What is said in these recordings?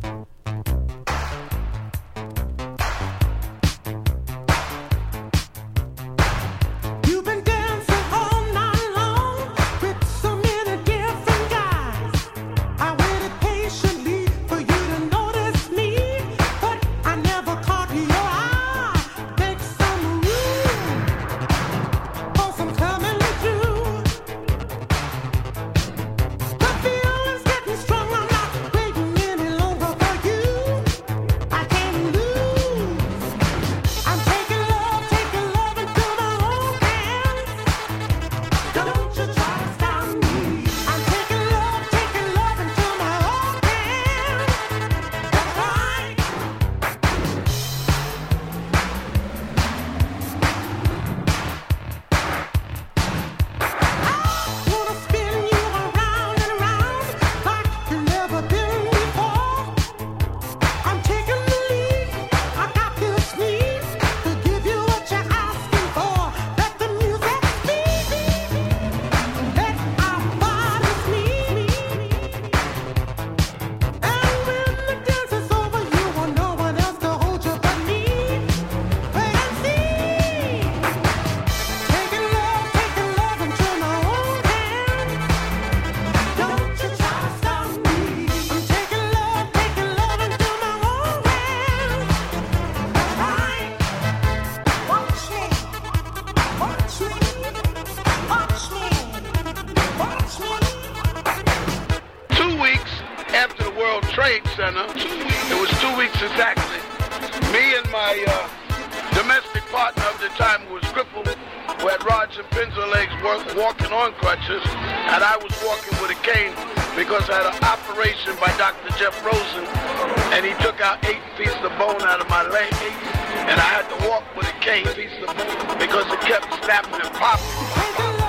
Trade Center. It was 2 weeks exactly. Me and my domestic partner of the time, who was crippled, who had rods and pencil legs, walking on crutches, and I was walking with a cane because I had an operation by Dr. Jeff Rosen, and he took out 8 pieces of bone out of my leg, and I had to walk with a cane piece of bone because it kept snapping and popping.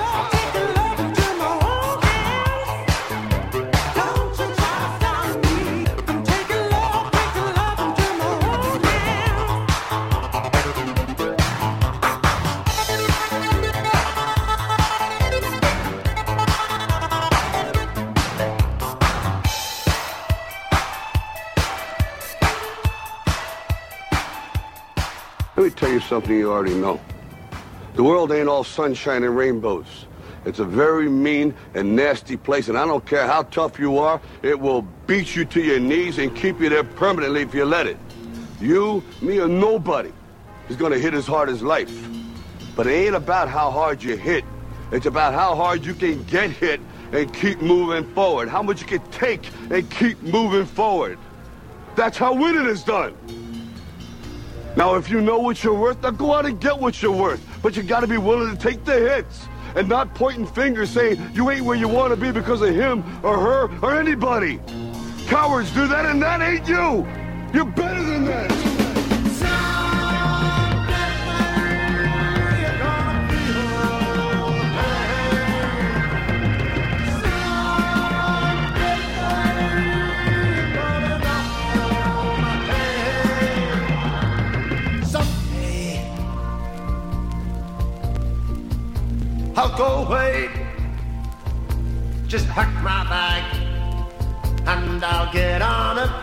Let me tell you something you already know. The world ain't all sunshine and rainbows. It's a very mean and nasty place, and I don't care how tough you are, it will beat you to your knees and keep you there permanently if you let it. You, me, or nobody is gonna hit as hard as life. But it ain't about how hard you hit. It's about how hard you can get hit and keep moving forward. How much you can take and keep moving forward. That's how winning is done. Now, if you know what you're worth, now go out and get what you're worth. But you gotta be willing to take the hits and not pointing fingers saying you ain't where you want to be because of him or her or anybody. Cowards do that, and that ain't you. You're better than that. I'll go away, just pack my bag, and I'll get on a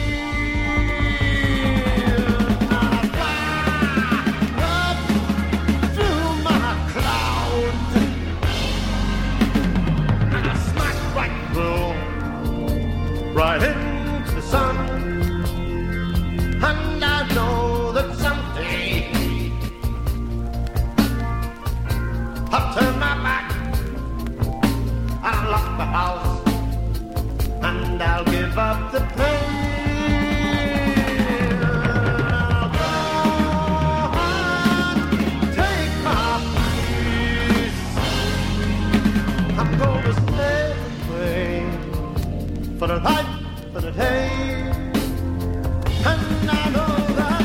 plane. I'll fly up through my clouds, and I'll smash right through, right into the sun, and I know that someday I'll turn my back, I'll lock the house, and I'll give up the plane. I'll go and take my peace. I'm going to stay away for the night, for the day, and I know that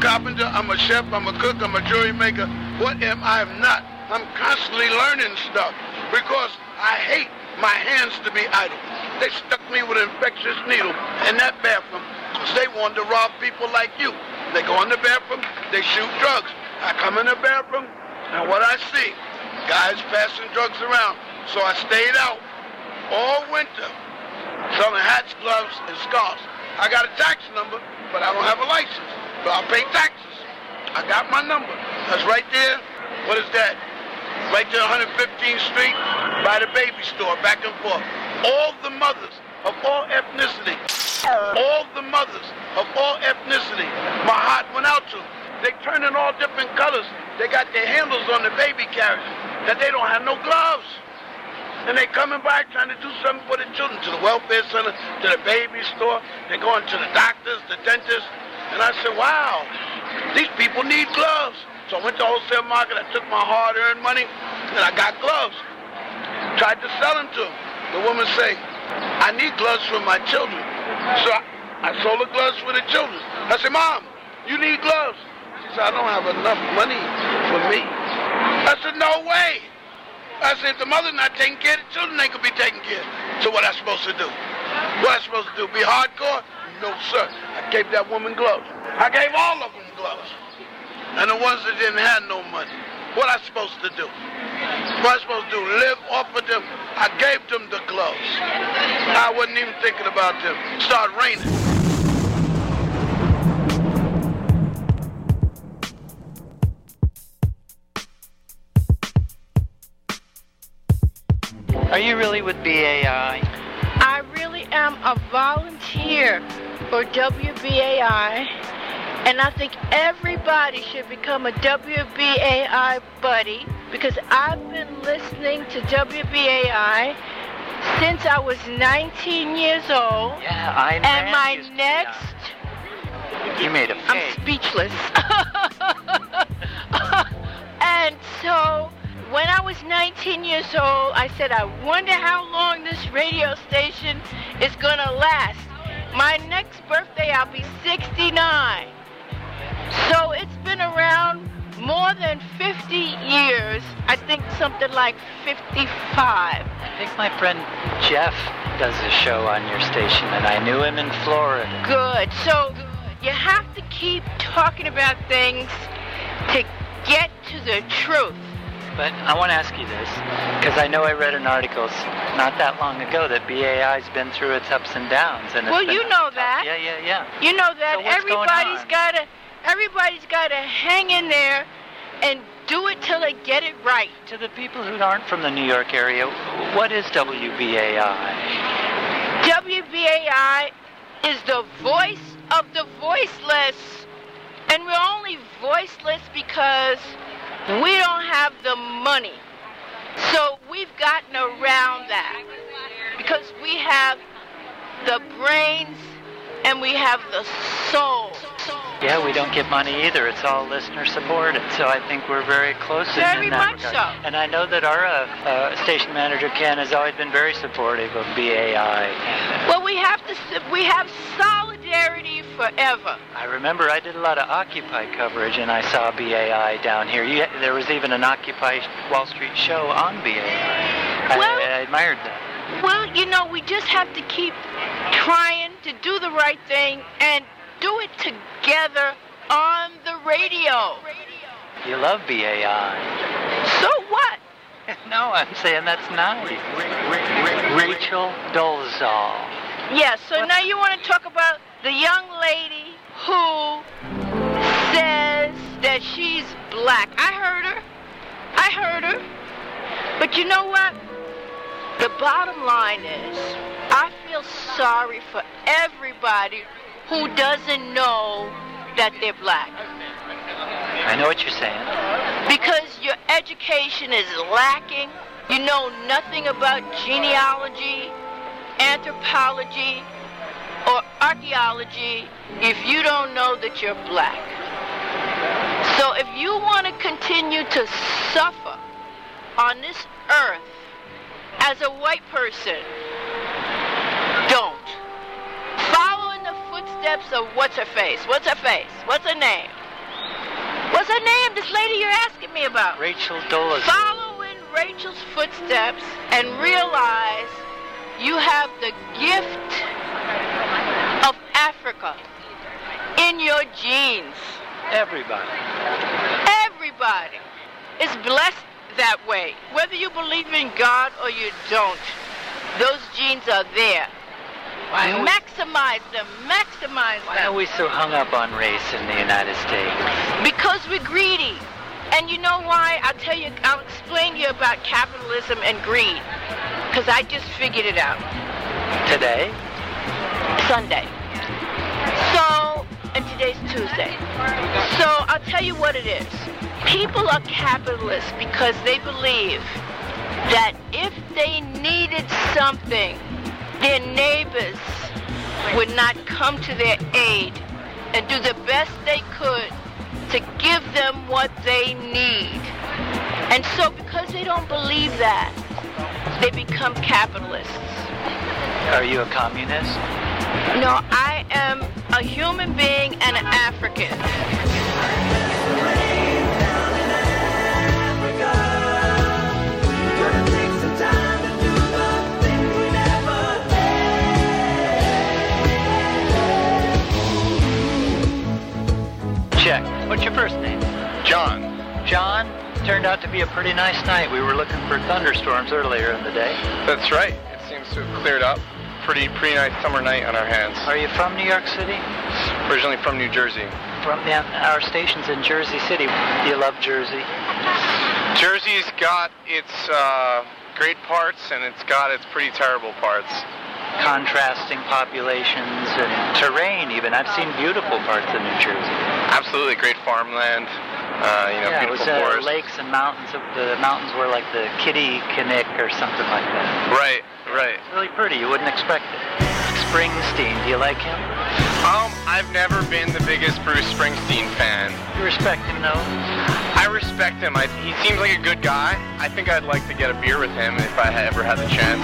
carpenter, I'm a chef, I'm a cook, I'm a jewelry maker. What am I not? I'm constantly learning stuff because I hate my hands to be idle. They stuck me with an infectious needle in that bathroom because they wanted to rob people like you. They go in the bathroom, they shoot drugs. I come in the bathroom, and what I see, guys passing drugs around. So I stayed out all winter selling hats, gloves, and scarves. I got a tax number, but I don't have a license. So I pay taxes. I got my number. That's right there. What is that? Right there, 115th Street, by the baby store, back and forth. All the mothers of all ethnicity, my heart went out to them. They turn in all different colors. They got their handles on the baby carriage, that they don't have no gloves. And they coming by trying to do something for the children, to the welfare center, to the baby store. They're going to the doctors, the dentists. And I said, wow, these people need gloves. So I went to the wholesale market, I took my hard-earned money, and I got gloves. Tried to sell them to them. The woman say, I need gloves for my children. So I sold the gloves for the children. I said, Mom, you need gloves? She said, I don't have enough money for me. I said, no way. I said, if the mother's not taking care, the children ain't gonna be taken care. So what I supposed to do? What I supposed to do, be hardcore? No, sir. I gave that woman gloves. I gave all of them gloves. And the ones that didn't have no money, what I supposed to do? What I supposed to do? Live off of them? I gave them the gloves. I wasn't even thinking about them. It started raining. Are you really with BAI? I really am a volunteer for WBAI, and I think everybody should become a WBAI buddy because I've been listening to WBAI since I was 19 years old. Yeah, I know. And my next... You made a face. I'm speechless. And so... when I was 19 years old, I said, I wonder how long this radio station is going to last. My next birthday, I'll be 69. So it's been around more than 50 years. I think something like 55. I think my friend Jeff does a show on your station, and I knew him in Florida. Good. So you have to keep talking about things to get to the truth. But I want to ask you this, because I know I read an article not that long ago that BAI's been through its ups and downs. And well, you know that. Yeah. You know that. So Everybody's got to hang in there and do it till they get it right. To the people who aren't from the New York area, what is WBAI? WBAI is the voice of the voiceless. And we're only voiceless because we don't have the money. So we've gotten around that because we have the brains and we have the soul. Yeah, we don't get money either. It's all listener supported. So I think we're very close in that regard. Very much so. And I know that our station manager, Ken, has always been very supportive of BAI. Well, we have solidarity forever. I remember I did a lot of Occupy coverage, and I saw BAI down here. There was even an Occupy Wall Street show on BAI. I admired that. Well, you know, we just have to keep trying to do the right thing and do it together on the radio. You love BAI. So what? No, I'm saying that's nice. Rachel Dolezal. Yeah, so now you want to talk about the young lady who says that she's black. I heard her. But you know what? The bottom line is, I feel sorry for everybody who doesn't know that they're black. I know what you're saying. Because your education is lacking. You know nothing about genealogy, anthropology, or archaeology if you don't know that you're black. So if you want to continue to suffer on this earth as a white person, don't. Follow in the footsteps of what's her face? What's her name? What's her name? This lady you're asking me about. Rachel Dolezal. Follow in Rachel's footsteps and realize you have the gift of Africa in your genes. Everybody. Everybody is blessed that way. Whether you believe in God or you don't, those genes are there. Maximize them. Why are we so hung up on race in the United States? Because we're greedy. And you know why? I'll explain to you about capitalism and greed. Because I just figured it out. Today? Sunday. And today's Tuesday. So I'll tell you what it is. People are capitalists because they believe that if they needed something, their neighbors would not come to their aid and do the best they could to give them what they need. And so because they don't believe that, they become capitalists. Are you a communist? No, I am a human being and an African. Check. What's your first name? John. John? Turned out to be a pretty nice night. We were looking for thunderstorms earlier in the day. That's right. It seems to have cleared up. Pretty nice summer night on our hands. Are you from New York City? Originally from New Jersey. Our station's in Jersey City. Do you love Jersey? Jersey's got its great parts and it's got its pretty terrible parts. Contrasting populations and terrain even. I've seen beautiful parts of New Jersey. Absolutely. Great farmland. Beautiful forests. Lakes and mountains. The mountains were like the Kittikinnick or something like that. Right. It's really pretty. You wouldn't expect it. Springsteen, do you like him? I've never been the biggest Bruce Springsteen fan. You respect him, though? I respect him. He seems like a good guy. I think I'd like to get a beer with him if I ever had the chance.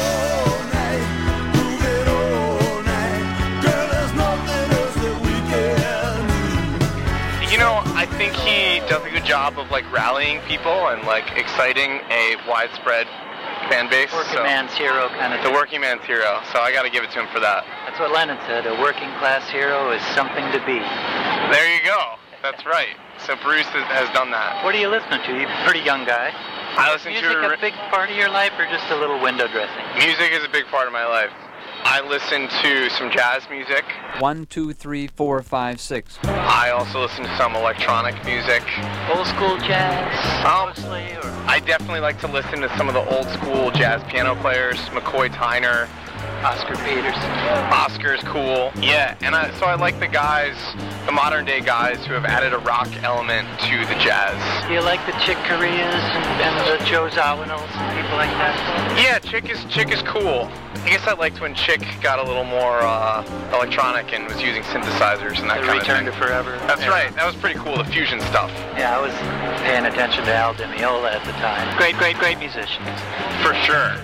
I think he does a good job of rallying people and exciting a widespread fan base. Working man's hero kind of thing. The working man's hero. So I got to give it to him for that. That's what Lennon said. A working class hero is something to be. There you go. That's right. So Bruce has done that. What are you listening to? You're a pretty young guy. I listen to music a big part of your life or just a little window dressing? Music is a big part of my life. I listen to some jazz music. 1, 2, 3, 4, 5, 6. I also listen to some electronic music. Old school jazz, mostly? Or? I definitely like to listen to some of the old school jazz piano players. McCoy Tyner. Oscar Peterson. Oscar's cool. Yeah, and so I like the modern day guys who have added a rock element to the jazz. Do you like the Chick Coreas and the Joe Zawinul's and people like that? Yeah, Chick is cool. I guess I liked when Chick got a little more electronic and was using synthesizers and that kind of thing. Return to Forever. That's right. That was pretty cool, the fusion stuff. Yeah, I was paying attention to Al Di Meola at the time. Great musicians. For sure.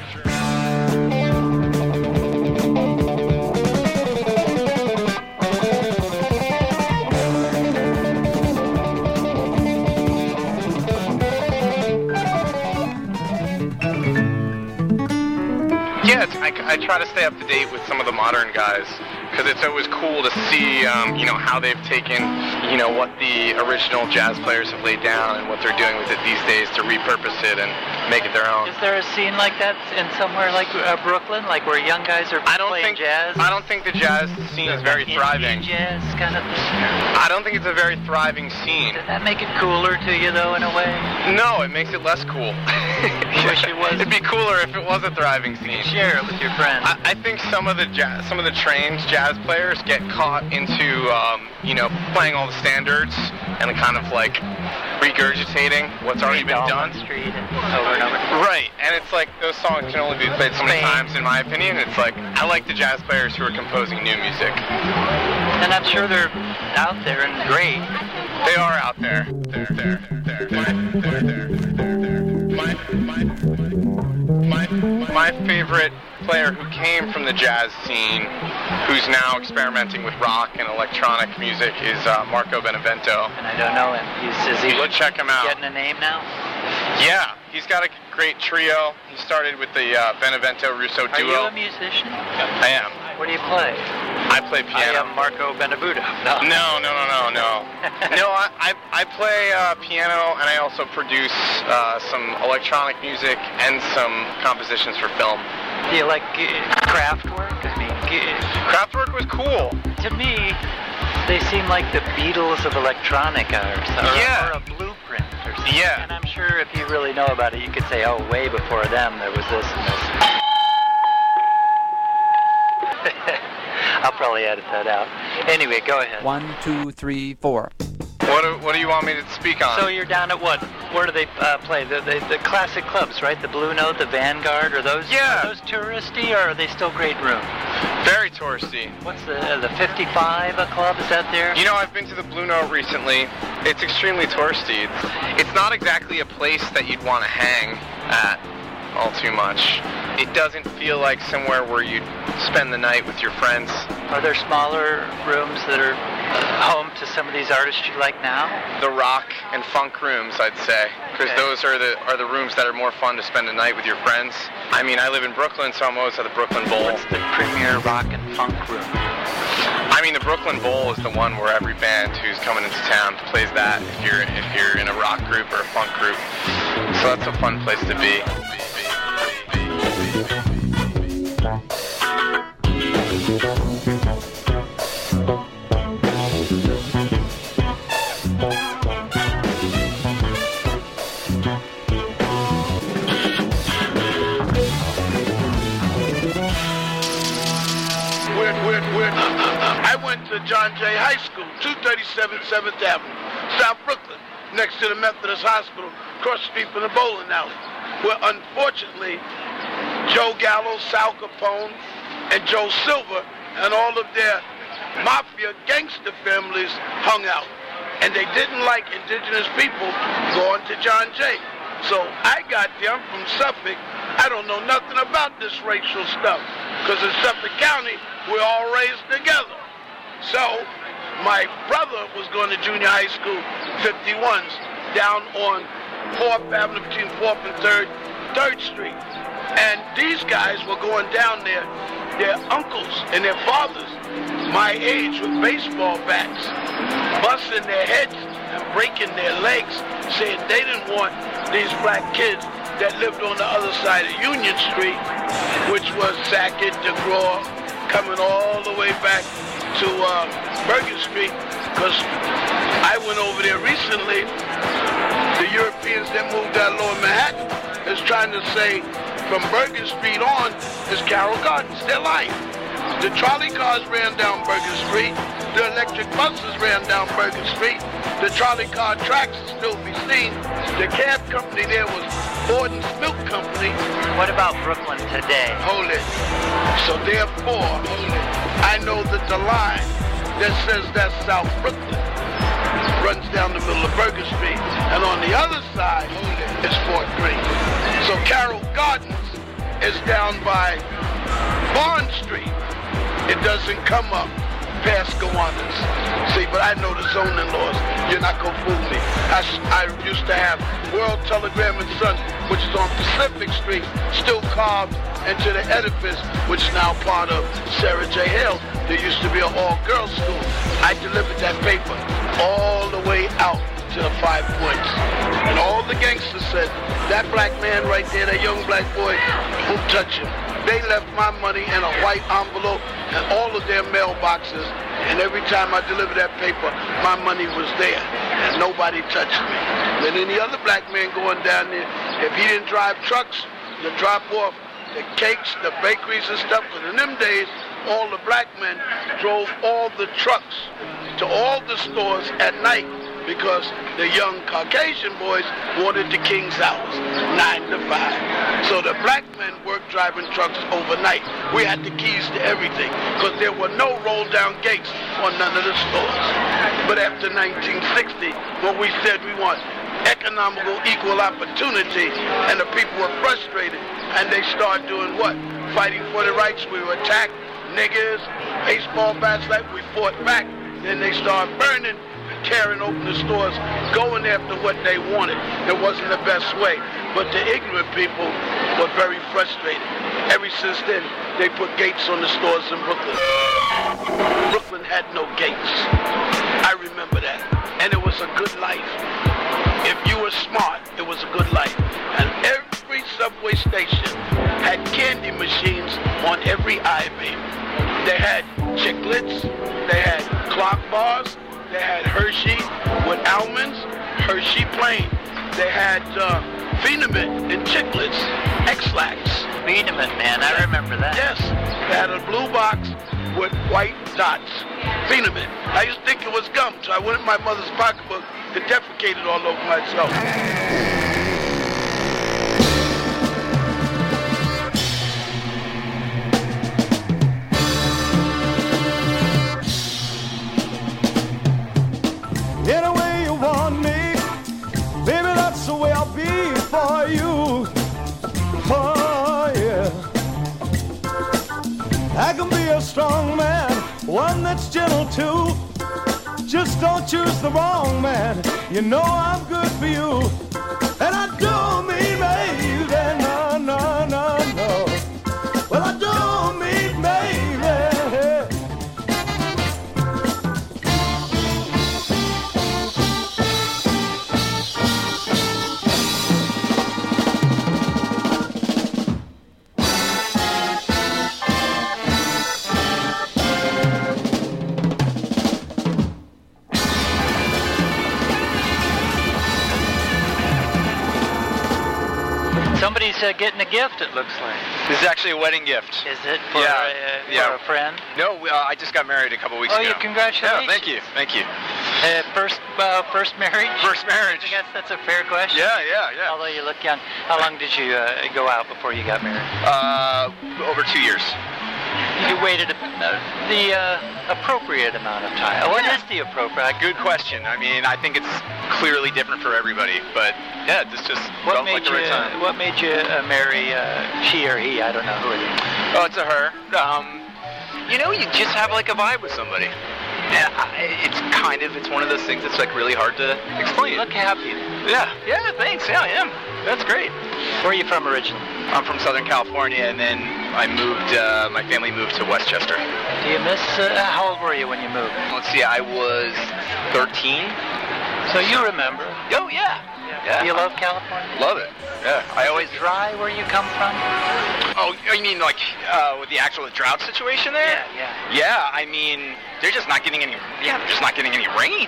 Yeah, I try to stay up to date with some of the modern guys because it's always cool to see, how they've taken, what the original jazz players have laid down and what they're doing with it these days to repurpose it and make it their own. Is there a scene like that in somewhere like Brooklyn, like where young guys are playing jazz? I don't think the jazz scene is very thriving. Jazz kind of thing? I don't think it's a very thriving scene. Does that make it cooler to you, though, in a way? No, it makes it less cool. You wish it was? It'd be cooler if it was a thriving scene. Share it with your friends. I think some of the trained jazz players get caught into, playing all the standards and kind of regurgitating what's already been done. Street and over and over. Right, and it's those songs can only be played so many times, in my opinion. It's I like the jazz players who are composing new music. And I'm sure they're out there and great. They are out there. My my favorite player who came from the jazz scene, who's now experimenting with rock and electronic music, is Marco Benevento. And I don't know him. Is he check him out. Getting a name now? Yeah, he's got a great trio. He started with the Benevento-Russo duo. Are you a musician? I am. What do you play? I play piano. I am Marco Benvenuto. No. No. I play piano, and I also produce some electronic music and some compositions for film. Do you like Kraftwerk? I mean, Kraftwerk was cool. To me, they seem like the Beatles of electronica, or a Blueprint, or something. Yeah. And I'm sure if you really know about it, you could say, oh, way before them, there was this and this. I'll probably edit that out. Anyway, go ahead. 1, 2, 3, 4. What do you want me to speak on? So you're down at what? Where do they play? The classic clubs, right? The Blue Note, the Vanguard, are those touristy, or are they still great rooms? Very touristy. What's the 55 club? Is that there? You know, I've been to the Blue Note recently. It's extremely touristy. It's not exactly a place that you'd want to hang at all too much. It doesn't feel like somewhere where you'd spend the night with your friends. Are there smaller rooms that are home to some of these artists you like now? The rock and funk rooms, I'd say, because those are the rooms that are more fun to spend a night with your friends. I mean, I live in Brooklyn, so I'm always at the Brooklyn Bowl. What's the premier rock and funk room? I mean, the Brooklyn Bowl is the one where every band who's coming into town plays that. If you're in a rock group or a funk group, so that's a fun place to be. I went to John Jay High School, 237 7th Avenue, South Brooklyn, next to the Methodist Hospital, across the street from the bowling alley, where unfortunately Joe Gallo, Sal Capone, and Joe Silver and all of their mafia gangster families hung out. And they didn't like indigenous people going to John Jay. So I got there, I'm from Suffolk. I don't know nothing about this racial stuff, because in Suffolk County, we're all raised together. So my brother was going to junior high school, 51s, down on 4th Avenue between 4th and 3rd Street. And these guys were going down there, their uncles and their fathers, my age, with baseball bats, busting their heads and breaking their legs, saying they didn't want these black kids that lived on the other side of Union Street, which was Sackett, DeGraw, coming all the way back to Bergen Street, because I went over there recently. The Europeans that moved out of Lower Manhattan is trying to say from Bergen Street on is Carroll Gardens. They're lying. The trolley cars ran down Bergen Street. The electric buses ran down Bergen Street. The trolley car tracks still be seen. The cab company there was Borden's Milk Company. What about Brooklyn today? Hold it. So therefore, I know that the line that says that's South Brooklyn runs down the middle of Bergen Street. And on the other side is Fort Greene. So Carroll Gardens is down by Bond Street. It doesn't come up past Gowanus. See, but I know the zoning laws. You're not going to fool me. I used to have World Telegram and Sun, which is on Pacific Street, still carved into the edifice, which is now part of Sarah J. Hill. There used to be an all-girls school. I delivered that paper all the way out to the 5 Points. And all the gangsters said, that black man right there, that young black boy, won't touch him. They left my money in a white envelope and all of their mailboxes, and every time I delivered that paper, my money was there, and nobody touched me. Then any other black man going down there, if he didn't drive trucks to drop off the cakes, the bakeries and stuff, because in them days, all the black men drove all the trucks to all the stores at night, because the young Caucasian boys wanted the king's hours, 9 to 5. So the black men worked driving trucks overnight. We had the keys to everything, because there were no roll-down gates on none of the stores. But after 1960, when we said we want economical equal opportunity, and the people were frustrated, and they started doing what? Fighting for the rights. We were attacked, niggers, baseball bats, like we fought back. Then they started burning, tearing open the stores, going after what they wanted. It wasn't the best way, but the ignorant people were very frustrated. Ever since then, they put gates on the stores in Brooklyn. Brooklyn had no gates. I remember that. And it was a good life. If you were smart, it was a good life. And every subway station had candy machines on every I-beam. They had chiclets, they had clock bars, they had Hershey with almonds, Hershey plain. They had Phenomit and chiclets, X-Lax. Phenomit, man, I remember that. Yes, they had a blue box with white dots. Phenomit. I used to think it was gum, so I went in my mother's pocketbook and defecated all over myself. Any way you want me, baby, that's the way I'll be for you. Oh, yeah. I can be a strong man, one that's gentle too. Just don't choose the wrong man. You know I'm good for you. And I don't mean baby, no, no, no, no. Well, I don't mean baby. Somebody's getting a gift, it looks like. This is actually a wedding gift. Is it for, for a friend? No, I just got married a couple weeks ago. Oh, you congratulations. Yeah, thank you. First marriage? First marriage. I guess that's a fair question. Yeah. Although you look young. How long did you go out before you got married? Over 2 years. You waited the appropriate amount of time. What is the appropriate? Good question. I mean, I think it's clearly different for everybody, but yeah, this just felt like the right time. What made you marry she or he? I don't know who it is. Oh, it's a her. You just have like a vibe with somebody. It's one of those things that's like really hard to explain. You look happy. Yeah, thanks. Yeah, I am. That's great. Where are you from originally? I'm from Southern California, and then I moved, my family moved to Westchester. Do you miss, how old were you when you moved? Let's see, I was 13. So you remember? Oh, yeah. Do you love California? Love it. Yeah. I always dry where you come from? Oh, you mean like with the actual drought situation there? Yeah. Yeah, I mean, they're just not getting any rain.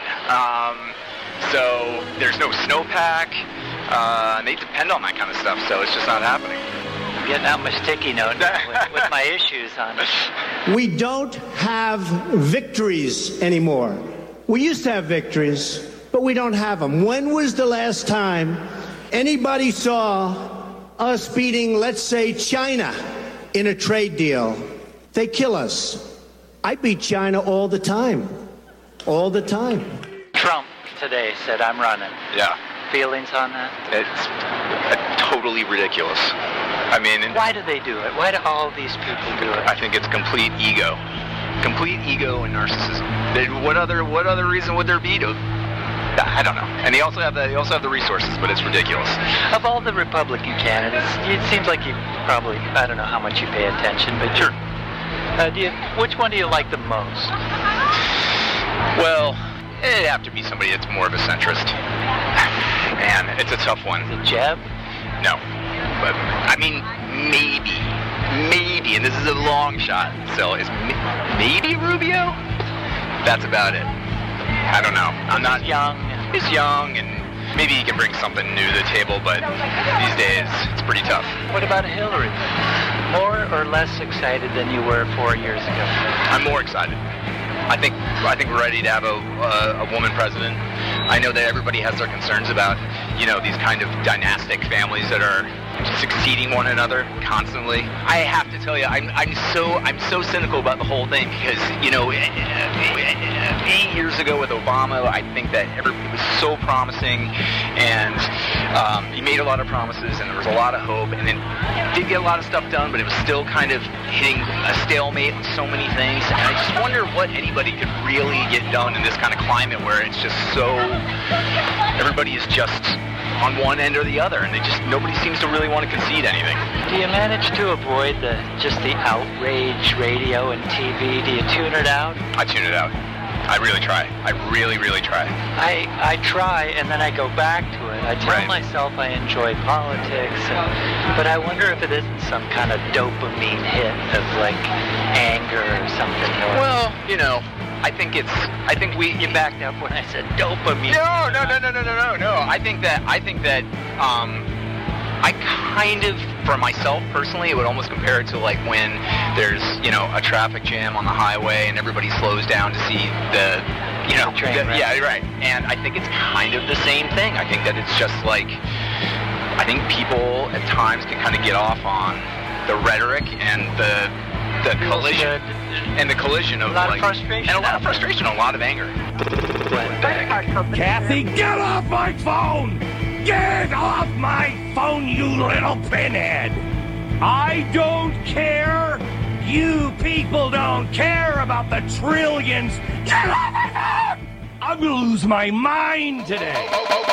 So there's no snowpack, and they depend on that kind of stuff, so it's just not happening. I'm getting out my sticky note with my issues on it. We don't have victories anymore. We used to have victories, but we don't have them. When was the last time anybody saw us beating, let's say, China in a trade deal? They kill us. I beat China all the time. All the time. Trump today said, I'm running. Yeah. Feelings on that? It's totally ridiculous. I mean... Why do they do it? Why do all these people do it? I think it's complete ego. Complete ego and narcissism. What other reason would there be to... I don't know. And they also have the resources, but it's ridiculous. Of all the Republican candidates, it seems like you probably, I don't know how much you pay attention, but sure. Which one do you like the most? Well, it'd have to be somebody that's more of a centrist. Man, it's a tough one. Is it Jeb? No. But, I mean, maybe, and this is a long shot, so is maybe Rubio? That's about it. I don't know. I'm not young. He's young, and maybe he can bring something new to the table, but these days, it's pretty tough. What about Hillary? More or less excited than you were 4 years ago? I'm more excited. I think we're ready to have a woman president. I know that everybody has their concerns about, these kind of dynastic families that are succeeding one another constantly. I have to tell you, I'm so cynical about the whole thing because, 8 years ago with Obama, I think that it was so promising, and he made a lot of promises, and there was a lot of hope, and then did get a lot of stuff done, but it was still kind of hitting a stalemate with so many things, and I just wonder what anybody could really get done in this kind of climate where it's just so, everybody is just on one end or the other, and nobody seems to really want to concede anything. Do you manage to avoid the outrage radio and TV? Do you tune it out? I tune it out. I really try. I really, really try. I try, and then I go back to it. I tell myself I enjoy politics, but I wonder if it isn't some kind of dopamine hit of like anger or something. Well, I think you backed up when I said dopamine. No. I think that I kind of, for myself personally, it would almost compare it to like when there's, a traffic jam on the highway and everybody slows down to see the train wreck. Yeah, right. And I think it's kind of the same thing. I think that it's just like, I think people at times can kind of get off on the rhetoric and the collision. And the collision of a lot of frustration. And a lot of frustration, a lot of anger. Kathy, get off my phone! Get off my phone, you little pinhead! I don't care! You people don't care about the trillions! Get off my phone! I'm gonna lose my mind today!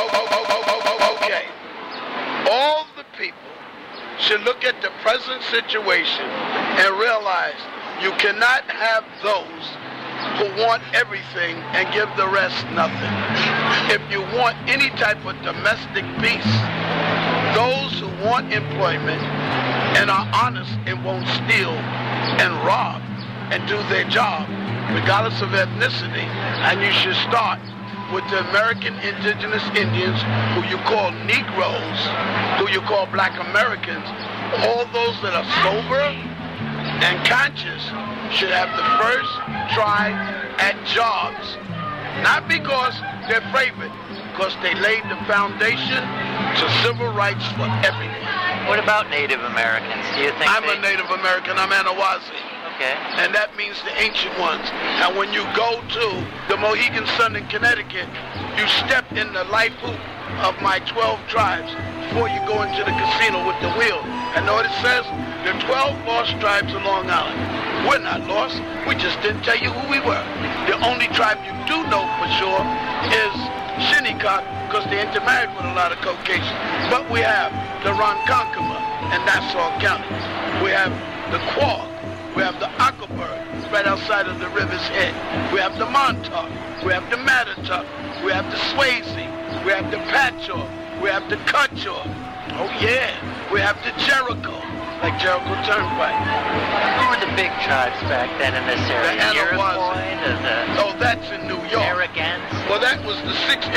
Okay. All the people should look at the present situation and realize you cannot have those who want everything and give the rest nothing. If you want any type of domestic peace, those who want employment and are honest and won't steal and rob and do their job, regardless of ethnicity, and you should start with the American indigenous Indians, who you call Negroes, who you call Black Americans, all those that are sober and conscious should have the first try at jobs. Not because they're favored, because they laid the foundation to civil rights for everyone. What about Native Americans? Do you think I'm a Native American. I'm Anawazi. Okay. And that means the ancient ones. And when you go to the Mohegan Sun in Connecticut, you step in the life hoop of my 12 tribes before you go into the casino with the wheel. And know what it says? The 12 lost tribes of Long Island. We're not lost. We just didn't tell you who we were. The only tribe you do know for sure is Shinnecock, because they intermarried with a lot of Caucasians. But we have the Ronkonkoma in Nassau County. We have the Quag. We have the Ockelberg right outside of the river's head. We have the Montauk. We have the Mattatuck. We have the Swayze. We have the Patchogue. We have the Cutchogue. Oh yeah. We have the Jericho, like Jericho Turnpike. Who were the big tribes back then in this area? The Anawazi. Oh, that's in New York. Narragansett. Well, that was the sixth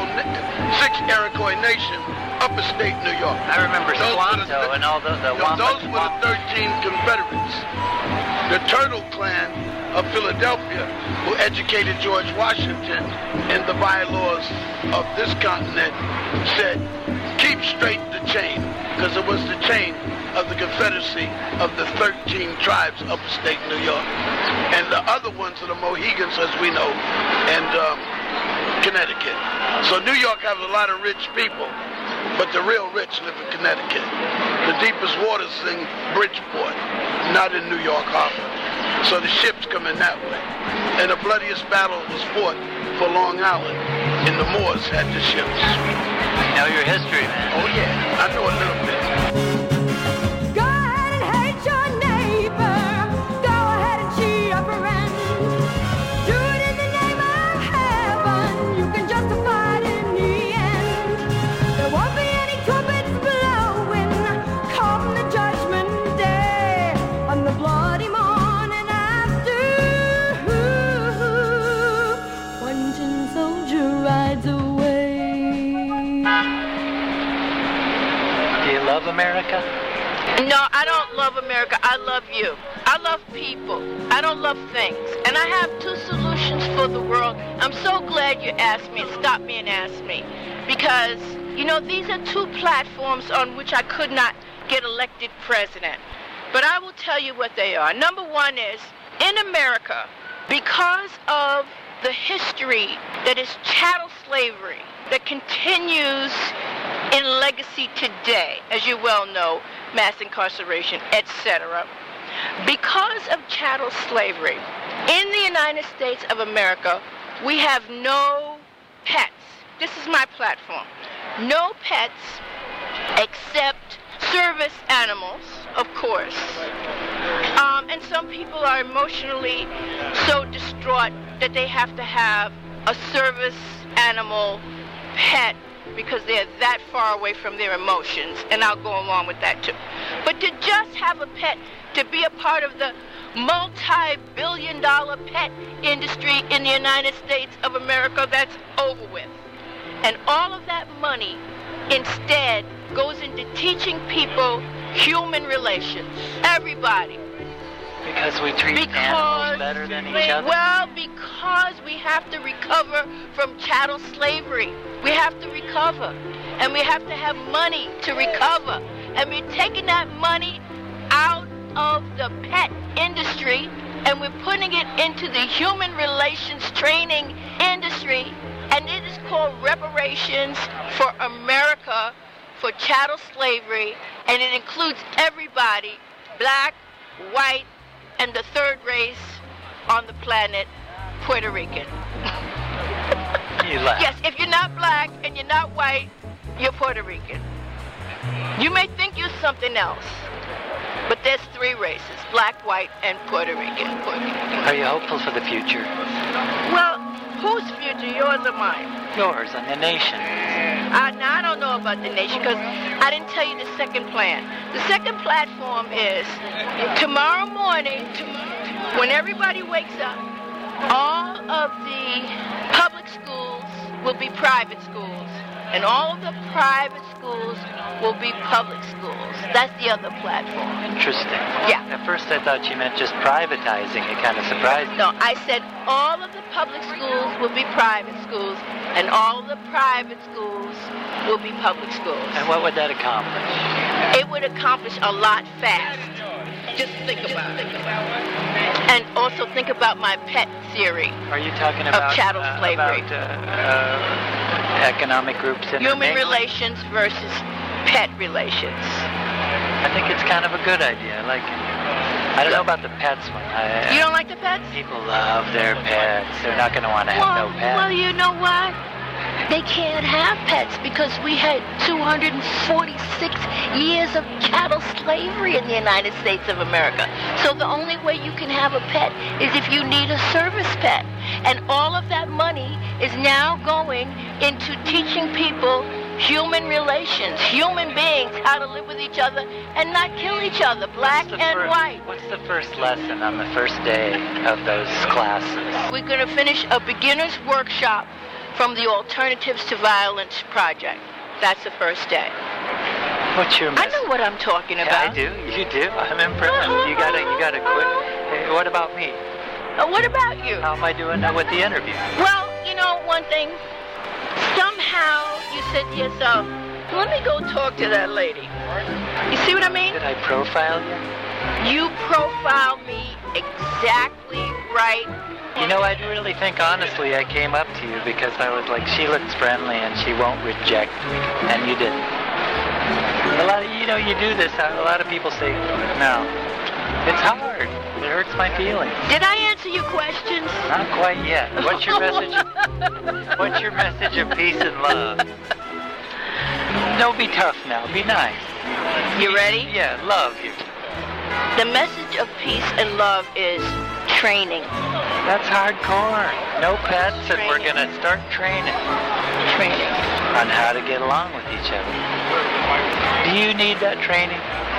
Iroquois nation, upstate New York. I remember Squanto and all the those were the 13 Confederates. The Turtle Clan of Philadelphia, who educated George Washington in the bylaws of this continent, said, keep straight the chain, because it was the chain of the Confederacy of the 13 tribes upstate New York. And the other ones are the Mohegans, as we know, and Connecticut. So New York has a lot of rich people, but the real rich live in Connecticut. The deepest waters in Bridgeport, not in New York Harbor. So the ships come in that way. And the bloodiest battle was fought for Long Island, and the Moors had the ships. You know your history, man. Oh yeah, I know a little bit. Love America? No, I don't love America. I love you. I love people. I don't love things. And I have two solutions for the world. I'm so glad you asked me and stopped me and asked me. Because You know, these are two platforms on which I could not get elected president. But I will tell you what they are. Number one is, in America, because of the history that is chattel slavery that continues in legacy today, as you well know, mass incarceration, etc. Because of chattel slavery, in the United States of America, we have no pets. This is my platform. No pets except service animals, of course. And some people are emotionally so distraught that they have to have a service animal pet because they're that far away from their emotions, and I'll go along with that too. But to just have a pet, to be a part of the multi-billion-dollar pet industry in the United States of America, that's over with. And all of that money instead goes into teaching people human relations. Everybody. Because we treat animals better than each other? Well, because we have to recover from chattel slavery. We have to recover. And we have to have money to recover. And we're taking that money out of the pet industry and we're putting it into the human relations training industry. And it is called Reparations for America for Chattel Slavery. And it includes everybody, black, white, and the third race on the planet, Puerto Rican. You laugh. Yes, if you're not black and you're not white, you're Puerto Rican. You may think you're something else, but there's three races, black, white, and Puerto Rican. Are you hopeful for the future? Well, whose future, yours or mine? Yours and the nation. Now, I don't know about the nation because I didn't tell you the second plan. The second platform is tomorrow morning, when everybody wakes up, all of the public schools will be private schools, and all of the private schools will be public schools. That's the other platform. Interesting. Yeah. At first I thought you meant just privatizing. It kind of surprised me. No, I said all of the public schools will be private schools, and all of the private schools will be public schools. And what would that accomplish? It would accomplish a lot fast. Just think about it. And also think about my pet theory. Are you talking about chattel slavery? Economic groups in human relations versus pet relations. I think it's kind of a good idea. I like it. I don't know about the pets one. You don't like the pets? People love their pets. They're not going to want to have no pets. Well, you know what? They can't have pets because we had 246 years of chattel slavery in the United States of America. So the only way you can have a pet is if you need a service pet. And all of that money is now going into teaching people human relations, human beings, how to live with each other and not kill each other, black and white. What's the first lesson on the first day of those classes? We're going to finish a beginner's workshop from the Alternatives to Violence Project. That's the first day. What's your message? I know what I'm talking about. Yeah, I do. You do. I'm impressed. You gotta quit. Hey, what about me? What about you? How am I doing with the interview? Well, you know, one thing. Somehow you said to yourself, let me go talk to that lady. You see what I mean? Did I profile you? You profiled me exactly right. You know, I really think, honestly, I came up to you because I was like, she looks friendly and she won't reject me. And you didn't. A lot of, you know, you do this, a lot of people say, no. It's hard. It hurts my feelings. Did I answer your questions? Not quite yet. What's your message? What's your message of peace and love? Don't be tough now. Be nice. You ready? Yeah, love you. The message of peace and love is training. That's hardcore. No pets, and we're going to start training. Training. On how to get along with each other. Do you need that training?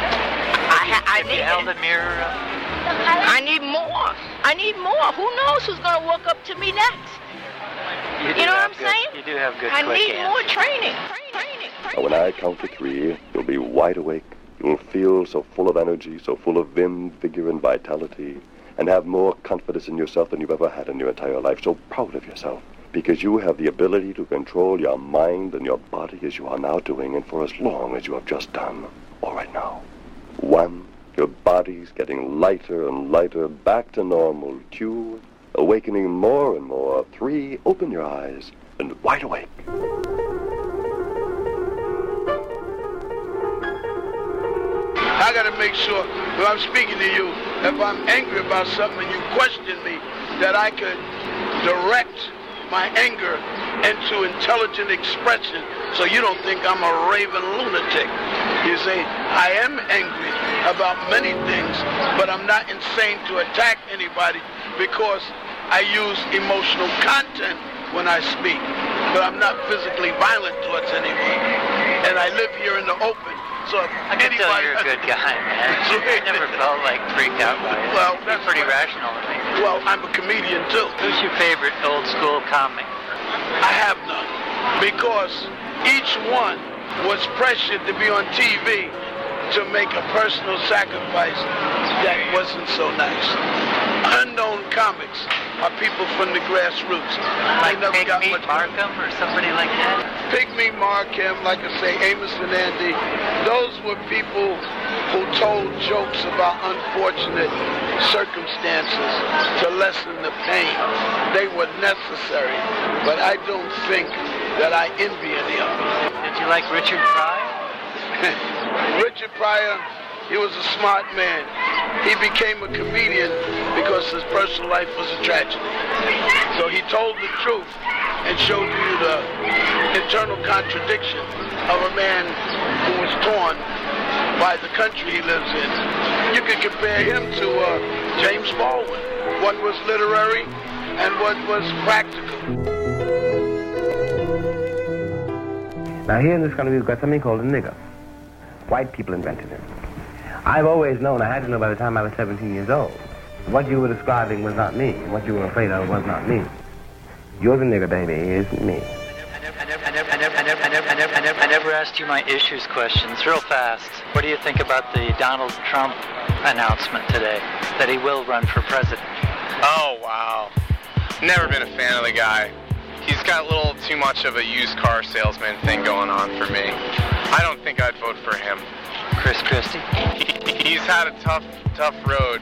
I need it. Have you held a mirror up? I need more. I need more. Who knows who's going to walk up to me next? You know what I'm saying? You do have good I quick need answers. more training. When I count to 3, you'll be wide awake. You'll feel so full of energy, so full of vim, vigor, and vitality, and have more confidence in yourself than you've ever had in your entire life. So proud of yourself. because you have the ability to control your mind and your body as you are now doing and for as long as you have just done. All right now. 1, your body's getting lighter and lighter, back to normal. 2, awakening more and more. 3, open your eyes and wide awake. I got to make sure when I'm speaking to you, if I'm angry about something and you question me, that I could direct my anger into intelligent expression so you don't think I'm a raving lunatic. You see, I am angry about many things, but I'm not insane to attack anybody because I use emotional content when I speak, but I'm not physically violent towards anyone. And I live here in the open. So I can tell you're a good guy, man. I never felt like freaked out by it. Well, that's pretty rational to me. Well, I'm a comedian too. Who's your favorite old school comic? I have none, because each one was pressured to be on TV to make a personal sacrifice that wasn't so nice. Unknown comics are people from the grassroots. Like Pygmy Markham or somebody like that? Pygmy Markham, like I say, Amos and Andy, those were people who told jokes about unfortunate circumstances to lessen the pain. They were necessary, but I don't think that I envy any of them. Did you like Richard Pryor? Richard Pryor, he was a smart man. He became a comedian because his personal life was a tragedy. So he told the truth and showed you the internal contradiction of a man who was torn by the country he lives in. You could compare him to James Baldwin. One was literary and one was practical. Now here in this country we've got something called a nigger. White people invented it. I've always known, I had to know by the time I was 17 years old, what you were describing was not me, and what you were afraid of was not me. You're the nigger, baby, isn't me. I never asked you my issues questions. Real fast. What do you think about the Donald Trump announcement today, that he will run for president? Oh, wow. Never been a fan of the guy. He's got a little too much of a used car salesman thing going on for me. I don't think I'd vote for him. Chris Christie? He's had a tough road.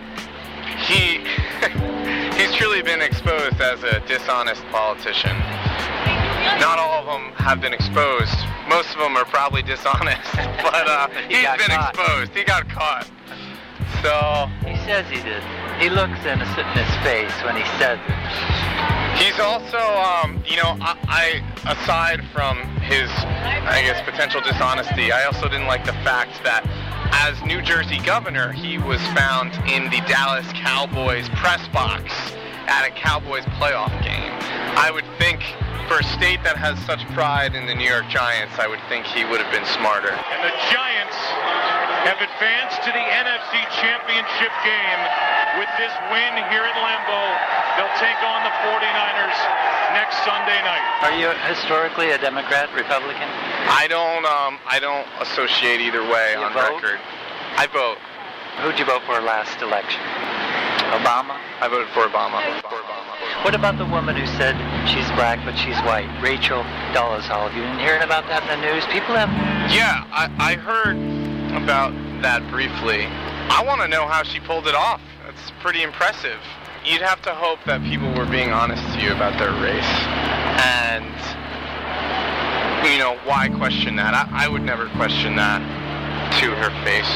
He's truly been exposed as a dishonest politician. Not all of them have been exposed. Most of them are probably dishonest, but he's been exposed. He got caught. So he says he did. He looks innocent in his face when he says it. He's also, I aside from his, I guess, potential dishonesty, I also didn't like the fact that as New Jersey governor, he was found in the Dallas Cowboys press box at a Cowboys playoff game. I would think for a state that has such pride in the New York Giants, I would think he would have been smarter. And the Giants have advanced to the NFC Championship game with this win here at Lambeau. They'll take on the 49ers next Sunday night. Are you historically a Democrat, Republican? I don't associate either way on record. I vote. Who'd you vote for last election? Obama? I voted for Obama. What about the woman who said she's black but she's white? Rachel Dolezal. Have you been hearing about that in the news? People have... Yeah, I heard about that briefly. I want to know how she pulled it off. That's pretty impressive. You'd have to hope that people were being honest to you about their race. And, why question that? I would never question that to her face.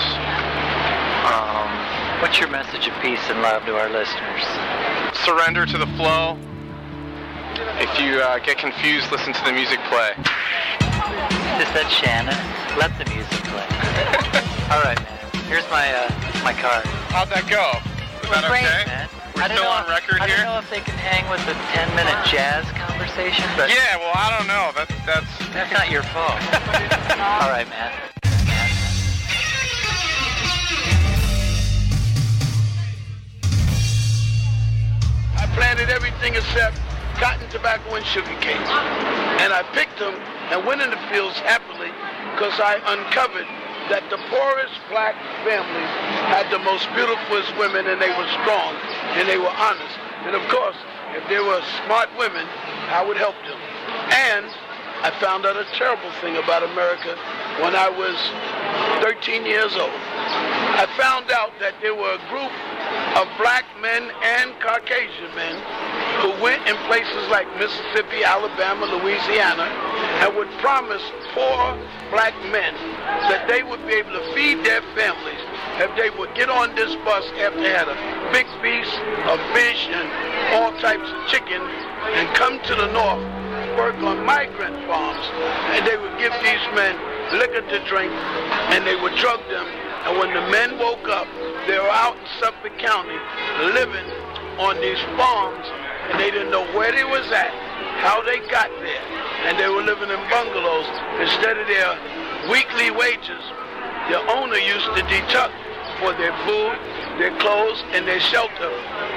What's your message of peace and love to our listeners? Surrender to the flow. If you get confused, listen to the music play. Is that Shannon? Let the music play. All right, man. Here's my card. How'd that go? Was that great, okay? Man. We're still on record here? I don't know if they can hang with the 10-minute jazz conversation, but... Yeah, well, I don't know. That's not your fault. All right, man. I planted everything except cotton, tobacco, and sugar cane. And I picked them and went in the fields happily because I uncovered that the poorest black families had the most beautiful women, and they were strong and they were honest. And of course, if they were smart women, I would help them. And I found out a terrible thing about America when I was 13 years old. I found out that there were a group of black men and Caucasian men who went in places like Mississippi, Alabama, Louisiana, and would promise poor black men that they would be able to feed their families if they would get on this bus after they had a big piece of fish and all types of chicken and come to the north, work on migrant farms, and they would give these men liquor to drink, and they would drug them. And when the men woke up, they were out in Suffolk County living on these farms, and they didn't know where they was at, how they got there, and they were living in bungalows. Instead of their weekly wages, the owner used to deduct for their food, their clothes, and their shelter.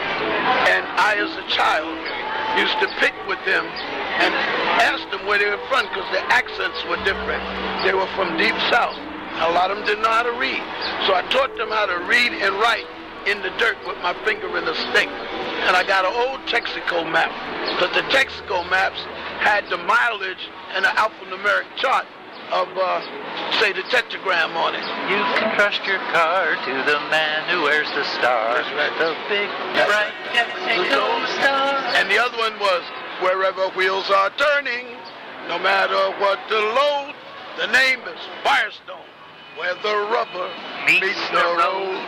And I, as a child, used to pick with them and ask them where they were from, because their accents were different. They were from deep south. A lot of them didn't know how to read. So I taught them how to read and write in the dirt with my finger in a stick. And I got an old Texaco map, because the Texaco maps had the mileage and the alphanumeric chart of, say, the tetragram on it. You can trust your car to the man who wears the star. That's right. The big, bright Texaco star. And the other one was, wherever wheels are turning, no matter what the load, the name is Firestone, where the rubber meets the road.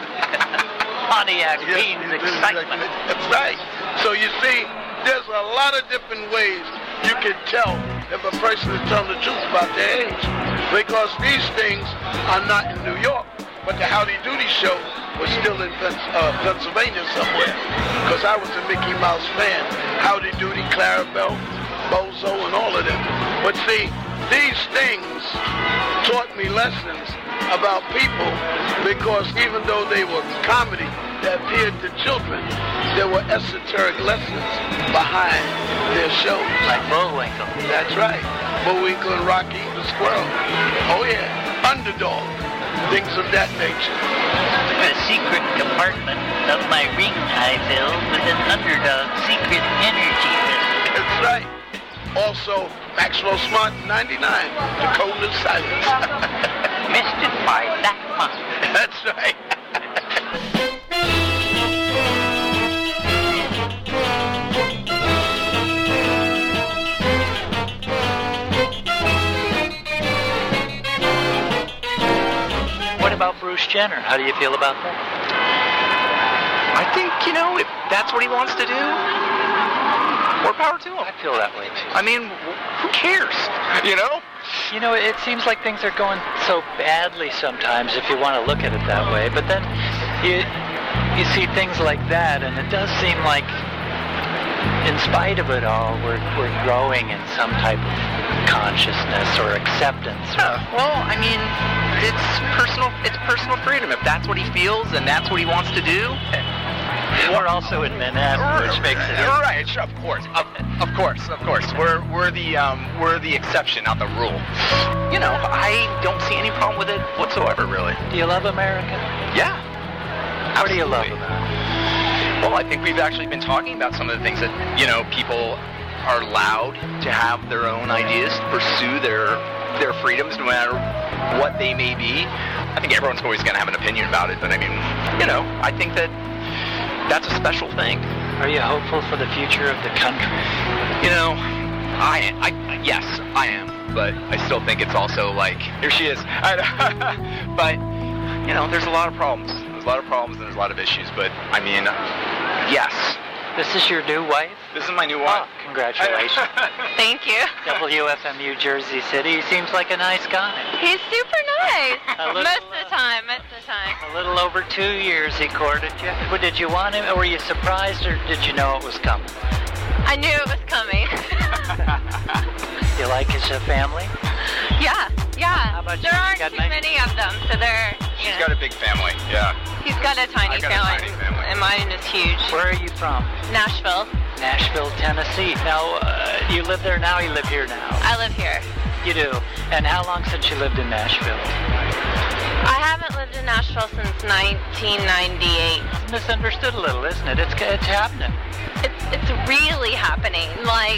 Pontiac means excitement. That's right. So you see, there's a lot of different ways you can tell if a person is telling the truth about their age. Because these things are not in New York, but the Howdy Doody show was still in Pennsylvania somewhere. Because I was a Mickey Mouse fan. Howdy Doody, Clarabelle, Bozo, and all of them. But see, these things taught me lessons about people, because even though they were comedy that appeared to children, there were esoteric lessons behind their shows. Like Bullwinkle. That's right. Bullwinkle and Rocky the Squirrel. Oh yeah. Underdog. Things of that nature. A secret compartment of my ring I filled with an underdog secret energy pistol. That's right. Also, Maxwell Smart 99, Dakota's Silence. Mystified that much. That's right. What about Bruce Jenner? How do you feel about that? I think, if that's what he wants to do, more power to him. I feel that way too. I mean, who cares? It seems like things are going so badly sometimes if you want to look at it that way. But then you see things like that, and it does seem like, in spite of it all, we're growing in some type of consciousness or acceptance. Well, I mean, it's personal freedom. If that's what he feels and that's what he wants to do. We're also in Manhattan, which makes it right. Of course. We're the exception, not the rule. I don't see any problem with it whatsoever, really. Do you love America? Yeah. What do you love about it? Well, I think we've actually been talking about some of the things that people are allowed to have their own ideas, pursue their freedoms, no matter what they may be. I think everyone's always going to have an opinion about it, but I mean, I think that's a special thing. Are you hopeful for the future of the country? Yes, I am. But I still think it's also like, here she is. But, there's a lot of problems. There's a lot of problems and there's a lot of issues. But, I mean, yes. This is your new wife? This is my new wife. Oh, congratulations. Thank you. WFMU Jersey City. He seems like a nice guy. He's super nice. Most of the time. A little over 2 years he courted you. Well, did you want him, or were you surprised, or did you know it was coming? I knew it was coming. You like his family? Yeah. How about there aren't too many of them, so they're... She's got a big family, yeah. He's got a tiny family, and mine is huge. Where are you from? Nashville. Nashville, Tennessee. Now, you live there now, you live here now? I live here. You do? And how long since you lived in Nashville? I haven't lived in Nashville since 1998. It's misunderstood a little, isn't it? It's happening. It's really happening. Like,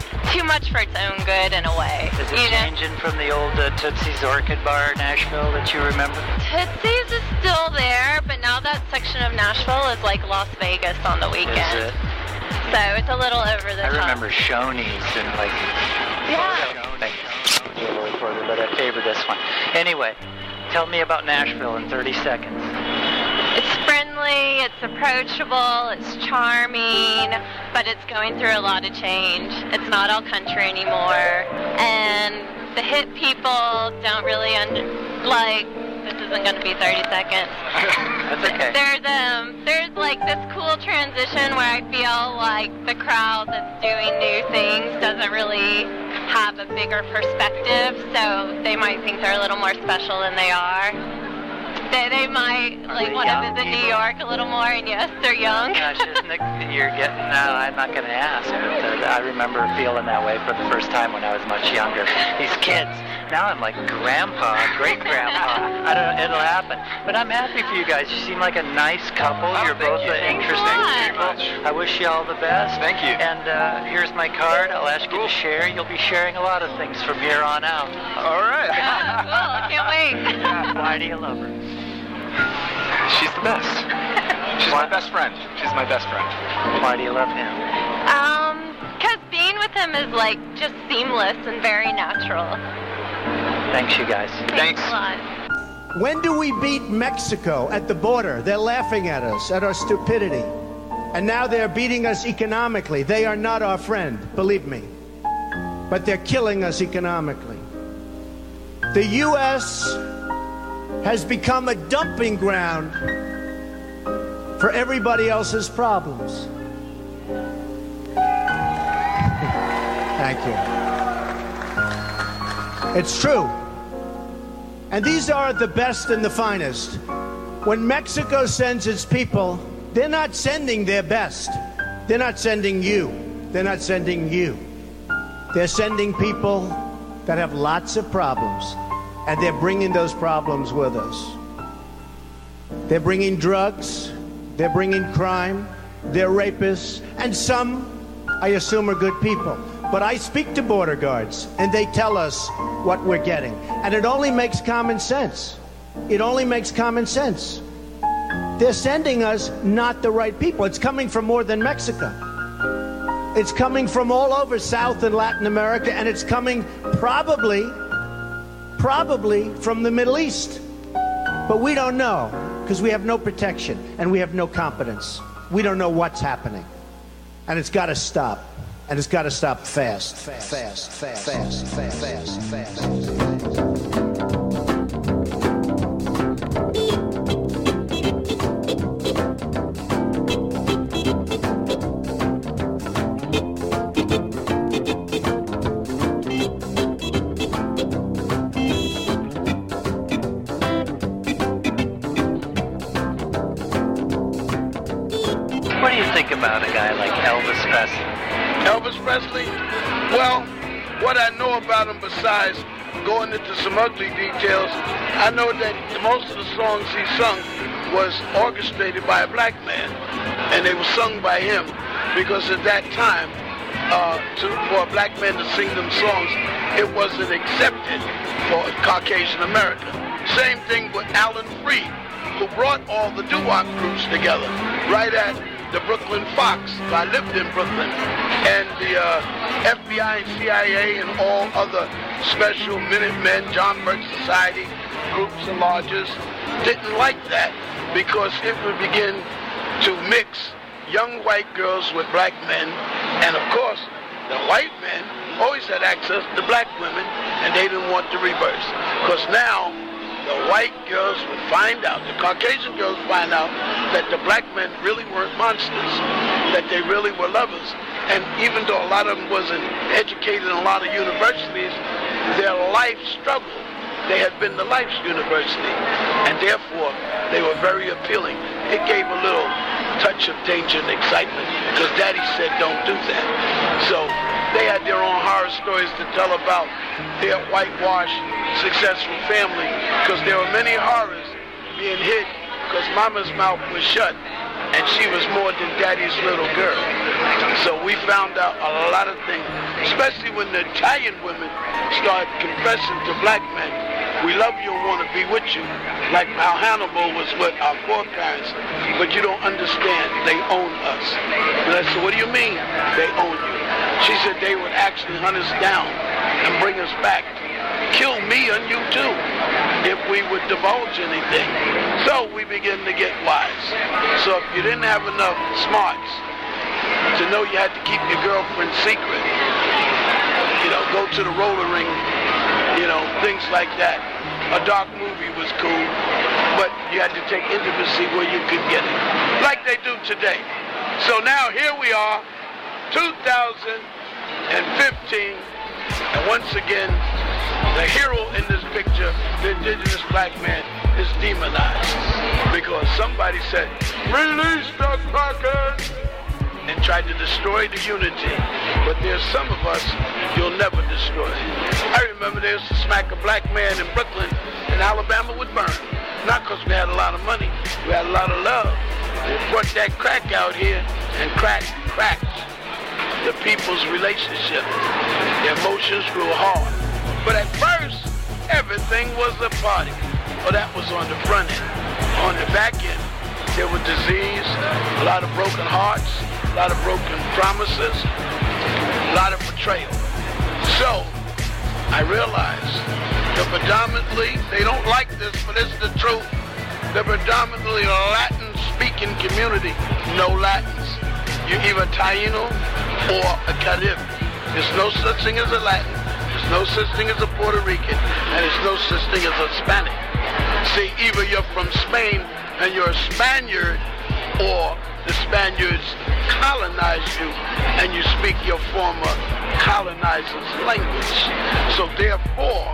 too much for its own good in a way. Is it changing from the old Tootsie's Orchid Bar, Nashville, that you remember? Tootsie's is still there, but now that section of Nashville is like Las Vegas on the weekend. Is it? So it's a little over the top. I remember Shoney's and like... Yeah. But I favor this one. Anyway, tell me about Nashville in 30 seconds. It's friendly, it's approachable, it's charming, but it's going through a lot of change. It's not all country anymore. And the hip people don't really this isn't going to be 30 seconds. That's okay. There's like this cool transition where I feel like the crowd that's doing new things doesn't really have a bigger perspective, so they might think they're a little more special than they are. They might want to visit New York a little more, and yes, they're young. Gosh, isn't it, you're getting, no, I'm not going to ask, but I remember feeling that way for the first time when I was much younger. These kids, now I'm like grandpa, great-grandpa. I don't know, it'll happen. But I'm happy for you guys. You seem like a nice couple. You're both interesting people. I wish you all the best. Thank you. And here's my card. I'll ask you to share. You'll be sharing a lot of things from here on out. All right. Yeah, cool. Can't wait. Why do you love her? She's the best. She's my best friend. She's my best friend. Why do you love him? Because being with him is like just seamless and very natural. Thanks, you guys. Thanks a lot. When do we beat Mexico at the border? They're laughing at us, at our stupidity. And now they're beating us economically. They are not our friend, believe me. But they're killing us economically. The U.S. has become a dumping ground for everybody else's problems. Thank you. It's true. And these are the best and the finest. When Mexico sends its people, they're not sending their best. They're not sending you. They're not sending you. They're sending people that have lots of problems. And they're bringing those problems with us. They're bringing drugs. They're bringing crime. They're rapists. And some, I assume, are good people. But I speak to border guards, and they tell us what we're getting. And it only makes common sense. It only makes common sense. They're sending us not the right people. It's coming from more than Mexico. It's coming from all over South and Latin America, and it's coming probably from the Middle East. But we don't know, because we have no protection, and we have no competence. We don't know what's happening. And it's got to stop. And it's got to stop fast. What do you think about a guy like Elvis Presley? Elvis Presley? Well, what I know about him besides going into some ugly details, I know that most of the songs he sung was orchestrated by a black man, and they were sung by him, because at that time, for a black man to sing them songs, it wasn't accepted for Caucasian America. Same thing with Alan Freed, who brought all the doo-wop groups together, right at the Brooklyn Fox. I lived in Brooklyn. And the FBI and CIA and all other special Minutemen, John Birch Society, groups and lodges didn't like that, because it would begin to mix young white girls with black men. And of course, the white men always had access to black women, and they didn't want the reverse. Because now, the white girls would find out, the Caucasian girls would find out that the black men really weren't monsters, that they really were lovers. And even though a lot of them wasn't educated in a lot of universities, their life struggle, they had been to Life's University, and therefore they were very appealing. It gave a little touch of danger and excitement, because Daddy said don't do that. So they had their own horror stories to tell about their whitewashed, successful family, because there were many horrors being hid because Mama's mouth was shut, and she was more than Daddy's little girl. So we found out a lot of things, especially when the Italian women started confessing to black men, we love you and want to be with you, like how Hannibal was with our foreparents, but you don't understand, they own us. And I said, what do you mean they own you? She said they would actually hunt us down and bring us back, kill me and you too, if we would divulge anything. So we begin to get wise. So if you didn't have enough smarts to know you had to keep your girlfriend secret, go to the roller ring, things like that. A dark movie was cool, but you had to take intimacy where you could get it, like they do today. So now here we are, 2015, and once again, the hero in this picture, the indigenous black man, is demonized because somebody said, release the crackers, and tried to destroy the unity. But there's some of us you'll never destroy. I remember they used to smack a black man in Brooklyn and Alabama would burn. Not because we had a lot of money, we had a lot of love. We brought that crack out here and cracked the people's relationship. Their emotions grew hard. But at first, everything was a party. Well, that was on the front end. On the back end, there was disease, a lot of broken hearts, a lot of broken promises, a lot of betrayal. So, I realized that predominantly, they don't like this, but it's the truth, the predominantly Latin-speaking community, no Latins. You're either Taino or a Carib. There's no such thing as a Latin, there's no such thing as a Puerto Rican, and there's no such thing as a Hispanic. See, either you're from Spain and you're a Spaniard, or the Spaniards colonized you and you speak your former colonizer's language. So therefore,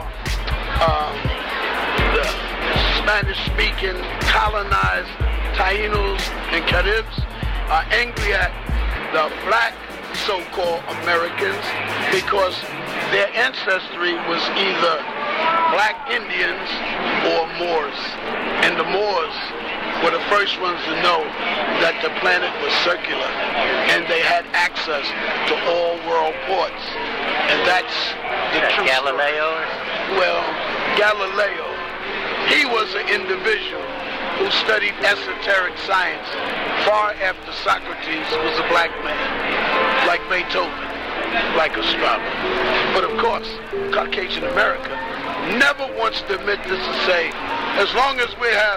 the Spanish-speaking colonized Tainos and Caribs are angry at the black so-called Americans because their ancestry was either black Indians or Moors. And the Moors were the first ones to know that the planet was circular and they had access to all world ports. And that's the truth. Galileo? Well, Galileo, he was an individual who studied esoteric science far after Socrates was a black man, like Beethoven, like a scholar. But of course, Caucasian America never wants to admit this and say, as long as we have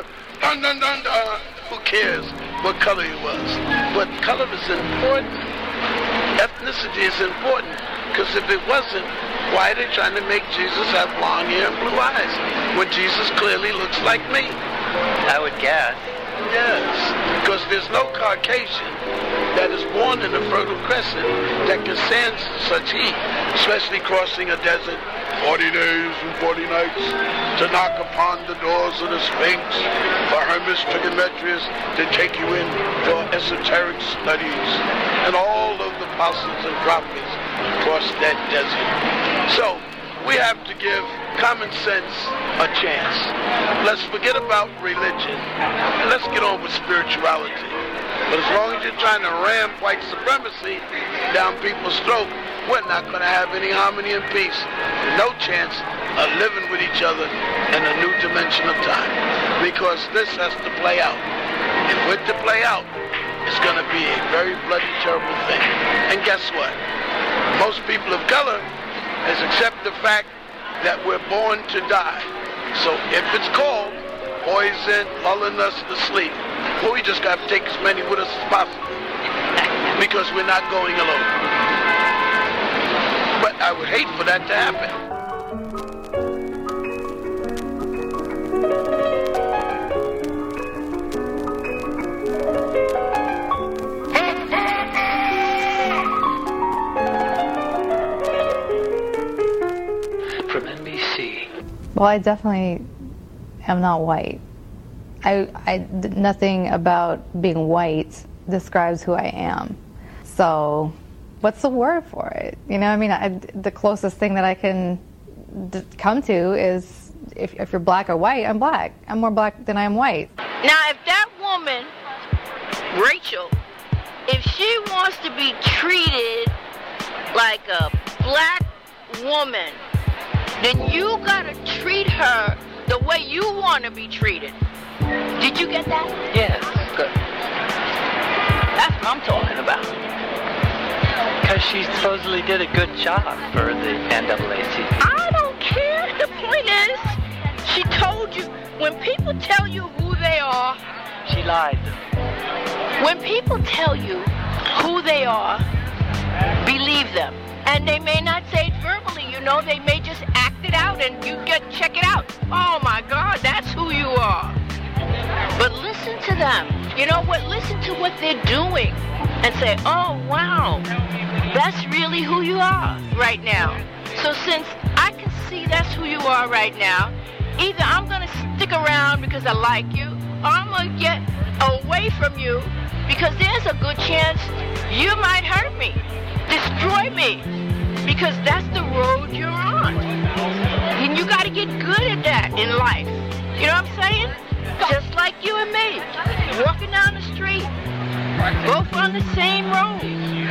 who cares what color he was? But color is important. Ethnicity is important. Because if it wasn't, why are they trying to make Jesus have long hair and blue eyes when Jesus clearly looks like me? I would guess. Yes, because there's no Caucasian that is born in the Fertile Crescent that can stand such heat, especially crossing a desert 40 days and 40 nights to knock upon the doors of the Sphinx, for Hermes Trigonometrius to take you in for esoteric studies, and all of the apostles and prophets across that desert. So, we have to give common sense a chance. Let's forget about religion, and let's get on with spirituality. But as long as you're trying to ram white supremacy down people's throat, we're not going to have any harmony and peace. No chance of living with each other in a new dimension of time. Because this has to play out. And for it to play out, it's going to be a very bloody, terrible thing. And guess what? Most people of color has accepted the fact that we're born to die. So if it's called poison, lulling us to sleep, well, we just got to take as many with us as possible. Because we're not going alone. But I would hate for that to happen. From NBC. Well, I definitely am not white. Nothing about being white describes who I am. So, what's the word for it? You know, I mean, the closest thing that I can come to is if you're black or white, I'm black. I'm more black than I am white. Now, if that woman, Rachel, if she wants to be treated like a black woman, then you gotta treat her the way you want to be treated. Did you get that? Yes. Good. That's what I'm talking about. Because she supposedly did a good job for the NAACP. I don't care. The point is, she told you, when people tell you who they are, she lied to them. When people tell you who they are, believe them. And they may not say it verbally, you know, they may just act it out and you check it out. Oh my God, that's who you are. But listen to them. You know what? Listen to what they're doing and say, oh wow, that's really who you are right now. So since I can see that's who you are right now, either I'm going to stick around because I like you, or I'm going to get away from you because there's a good chance you might hurt me, destroy me, because that's the road you're on. And you got to get good at that in life. You know what I'm saying? Just like you and me, walking down the street, both on the same road.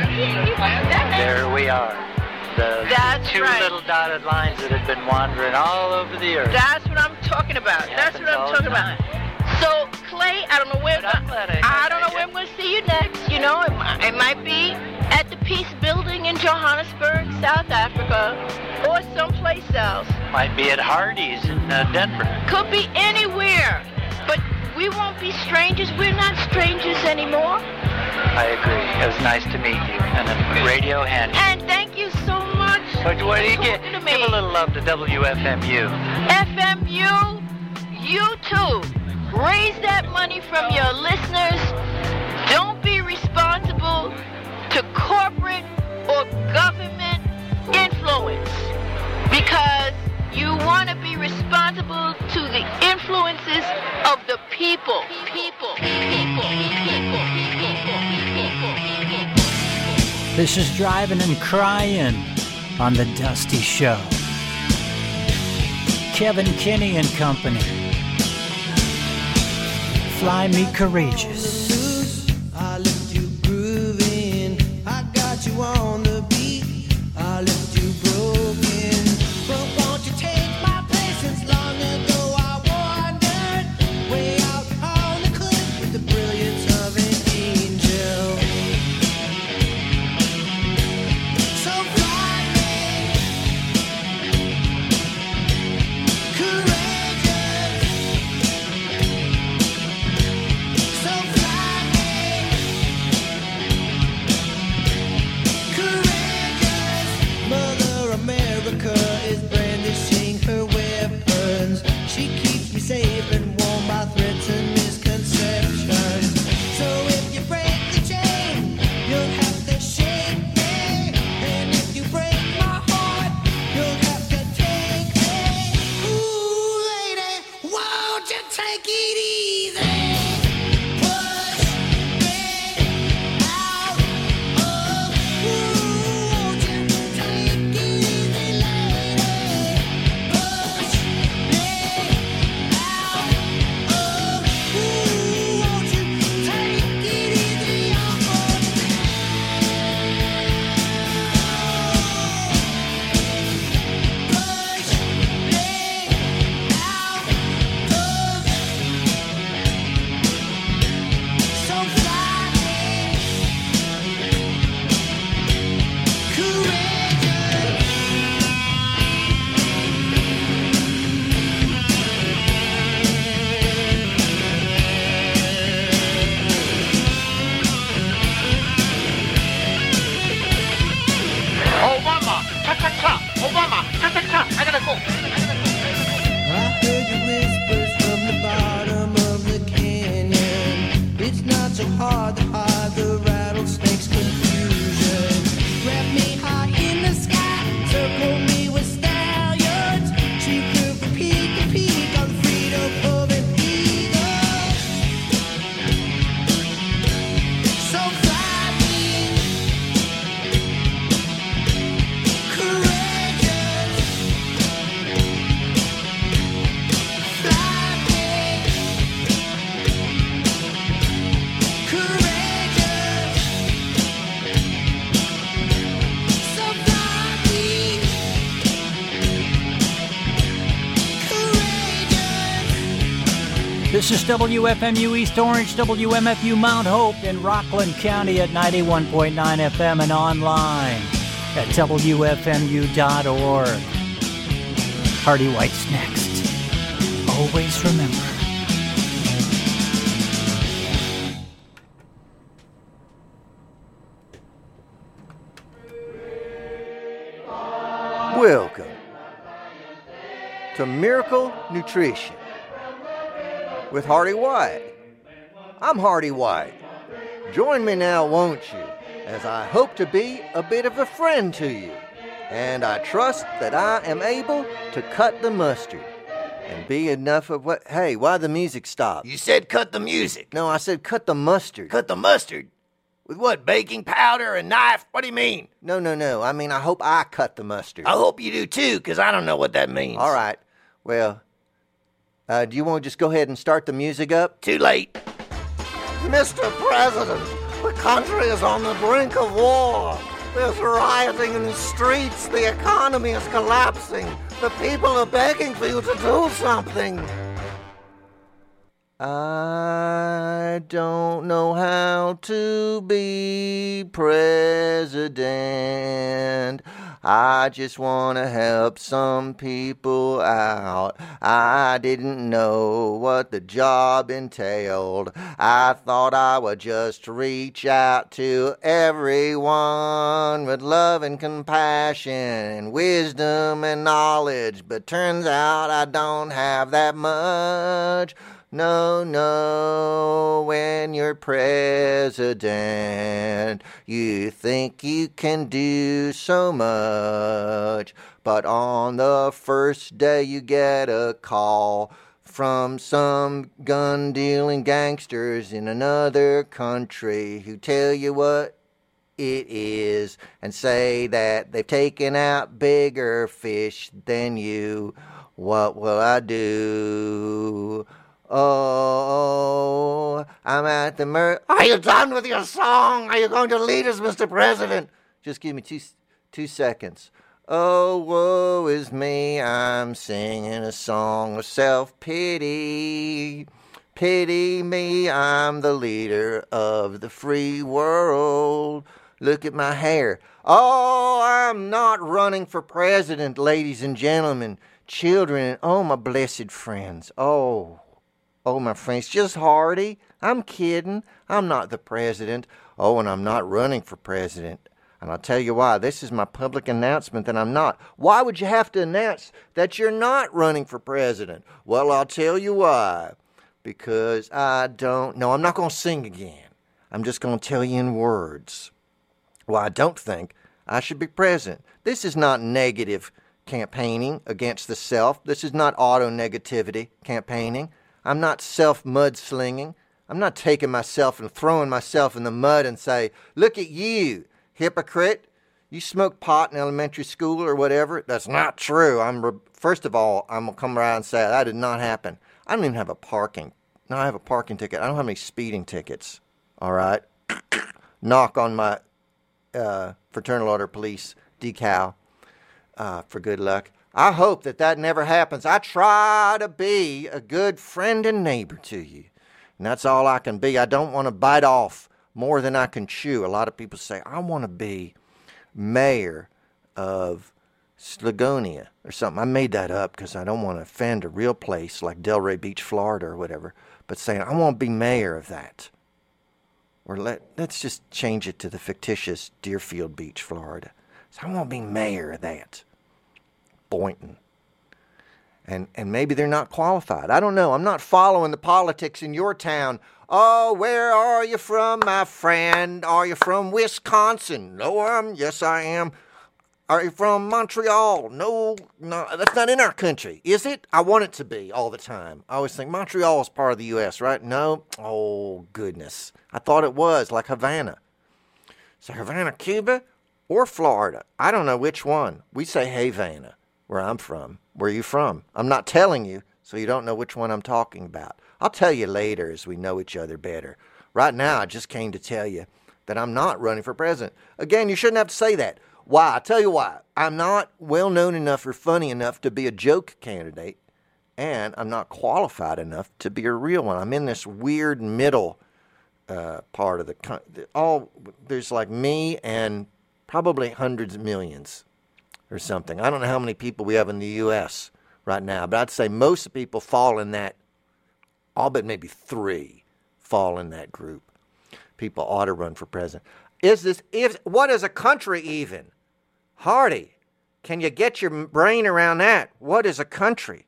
There we are. The two little dotted lines that have been wandering all over the earth. That's what I'm talking about. That's what I'm talking about. So, Clay, I don't know where I'm going to see you next. You know, it might be at the Peace Building in Johannesburg, South Africa, or someplace else. Might be at Hardee's in Denver. Could be anywhere. But we won't be strangers. We're not strangers anymore. I agree. It was nice to meet you. And a radio hand. And thank you so much. What do you get? Give a little love to WFMU. FMU, you too. Raise that money from your listeners. Don't be responsible to corporate or government influence, because you want to be responsible to the influences of the people. This is Driving and Crying on The Dusty Show. Kevin Kinney and Company. Fly Me Courageous. I left you grooving. I got you on the beat. I left you broken. But won't you take my place? Since long ago I wandered way out on the cliff with the brilliance of an angel. So fly me, courageous. So fly me, courageous. Mother America is brandishing her weapons. She keeps me safe and warm by threats and misconceptions. So if you break the chain, you'll have to shake me. And if you break my heart, you'll have to take me. Ooh, lady, won't you take it easy? Push me out of. Ooh, won't you take it easy, lady? Push me out of. Ooh, won't you take it easy on me? Push me out of. So fly me, courageous. Obama, cha-cha-cha. Obama, cha-cha-cha. I gotta go. I heard your whispers from the bottom of the canyon. It's not so hard to hide the rattlesnake's confusion. Grab me high in the sky, circle me with stallions. She flew from peak to peak on the freedom of an eagle. So fly me, courageous. Fly me, courageous. This is WFMU East Orange, WMFU Mount Hope in Rockland County at 91.9 FM and online at WFMU.org. Hardy White's next. Always remember. Welcome to Miracle Nutrition with Hardy White. I'm Hardy White. Join me now, won't you, as I hope to be a bit of a friend to you, and I trust that I am able to cut the mustard and be enough of what... Hey, why the music stop? You said cut the music. No, I said cut the mustard. Cut the mustard? With what, baking powder and knife? What do you mean? No. I mean, I hope I cut the mustard. I hope you do too, because I don't know what that means. All right. Well, do you want to just go ahead and start the music up? Too late. Mr. President, the country is on the brink of war. There's rioting in the streets. The economy is collapsing. The people are begging for you to do something. I don't know how to be president. I just want to help some people out. I didn't know what the job entailed. I thought I would just reach out to everyone with love and compassion and wisdom and knowledge. But turns out I don't have that much. No, when you're president, you think you can do so much, but on the first day you get a call from some gun-dealing gangsters in another country who tell you what it is and say that they've taken out bigger fish than you. What will I do? Oh, I'm at the Are you done with your song? Are you going to lead us, Mr. President? Just give me two seconds. Oh, woe is me, I'm singing a song of self-pity. Pity me, I'm the leader of the free world. Look at my hair. Oh, I'm not running for president, ladies and gentlemen, children, and oh, my blessed friends. Oh, my friends, just Hardy. I'm kidding. I'm not the president. Oh, and I'm not running for president. And I'll tell you why. This is my public announcement that I'm not. Why would you have to announce that you're not running for president? Well, I'll tell you why. Because I don't... No, I'm not going to sing again. I'm just going to tell you in words why I don't think I should be president. This is not negative campaigning against the self. This is not auto-negativity campaigning. I'm not self-mudslinging. I'm not taking myself and throwing myself in the mud and say, look at you, hypocrite. You smoked pot in elementary school or whatever. That's not true. First of all, I'm going to come around and say that did not happen. I don't even have a parking. No, I have a parking ticket. I don't have any speeding tickets. All right? Knock on my fraternal order police decal for good luck. I hope that never happens. I try to be a good friend and neighbor to you. And that's all I can be. I don't want to bite off more than I can chew. A lot of people say, I want to be mayor of Slagonia or something. I made that up because I don't want to offend a real place like Delray Beach, Florida or whatever. But saying, I want to be mayor of that. Or let's just change it to the fictitious Deerfield Beach, Florida. So I want to be mayor of that. Boynton. And maybe they're not qualified. I don't know. I'm not following the politics in your town. Oh, where are you from, my friend? Are you from Wisconsin? No, yes, I am. Are you from Montreal? No, that's not in our country, is it? I want it to be all the time. I always think Montreal is part of the U.S., right? No? Oh, goodness. I thought it was, like Havana. So Havana, Cuba, or Florida? I don't know which one. We say Havana. Where I'm from. Where are you from? I'm not telling you, so you don't know which one I'm talking about. I'll tell you later as we know each other better. Right now, I just came to tell you that I'm not running for president. Again, you shouldn't have to say that. Why? I'll tell you why. I'm not well known enough or funny enough to be a joke candidate. and I'm not qualified enough to be a real one. I'm in this weird middle part of there's like me and probably hundreds of millions or something. I don't know how many people we have in the U.S. right now, but I'd say most of the people fall in that, all but maybe 3 fall in that group. People ought to run for president. What is a country even? Hardy, can you get your brain around that? What is a country?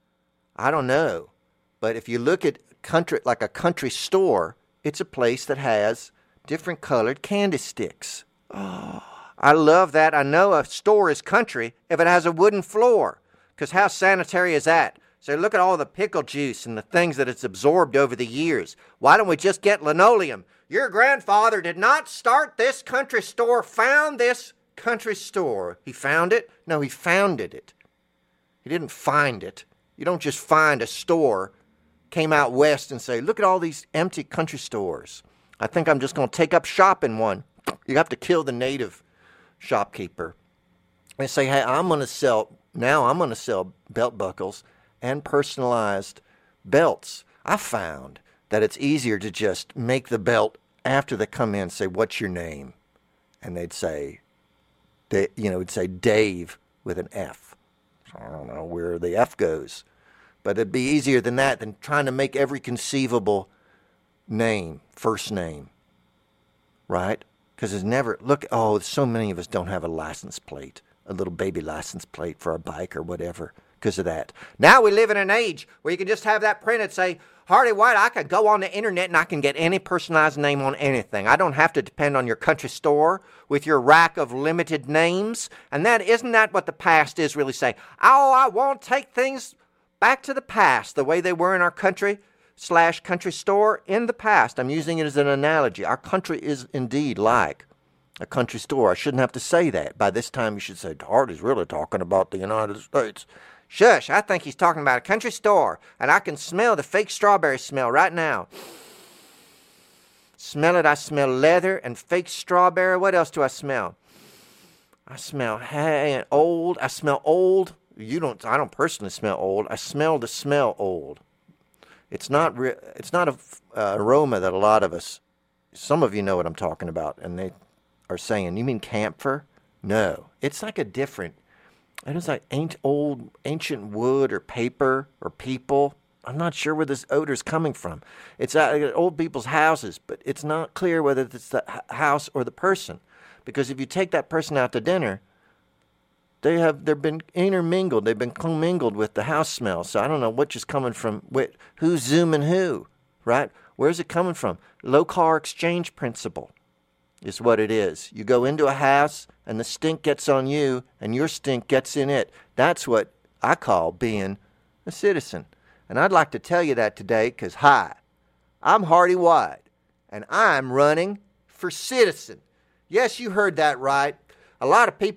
I don't know. But if you look at country, like a country store, it's a place that has different colored candy sticks. Oh, I love that. I know a store is country if it has a wooden floor, because how sanitary is that? So look at all the pickle juice and the things that it's absorbed over the years. Why don't we just get linoleum? Your grandfather did not start this country store, found this country store. He found it? No, he founded it. He didn't find it. You don't just find a store, came out west and say, look at all these empty country stores. I think I'm just going to take up shop in one. You have to kill the native shopkeeper and say, hey, I'm going to sell belt buckles and personalized belts. I found that it's easier to just make the belt after they come in and say, what's your name? And they'd say, it'd say Dave with an F. So I don't know where the F goes. But it'd be easier than that, than trying to make every conceivable name, first name. Right? Because so many of us don't have a license plate, a little baby license plate for our bike or whatever, because of that. Now we live in an age where you can just have that printed, say, Hardy White, I can go on the internet and I can get any personalized name on anything. I don't have to depend on your country store with your rack of limited names. And isn't that what the past is really saying? Oh, I won't take things back to the past the way they were in our country / country store in the past. I'm using it as an analogy. Our country is indeed like a country store. I shouldn't have to say that. By this time you should say, Hardy's really talking about the United States. Shush, I think he's talking about a country store, and I can smell the fake strawberry smell right now. Smell it, I smell leather and fake strawberry. What else do I smell? I smell old. I smell old. I don't personally smell old. I smell the smell old. It's not a aroma that a lot of us, some of you know what I'm talking about, and they are saying, you mean camphor? No, it's like a different, it is like ancient wood or paper or people. I'm not sure where this odor is coming from. It's at old people's houses, but it's not clear whether it's the house or the person. Because if you take that person out to dinner, they've been intermingled. They've been commingled with the house smell. So I don't know which is coming from, who's zooming who, right? Where's it coming from? Low-car exchange principle is what it is. You go into a house and the stink gets on you and your stink gets in it. That's what I call being a citizen. And I'd like to tell you that today because, hi, I'm Hardy White and I'm running for citizen. Yes, you heard that right. A lot of people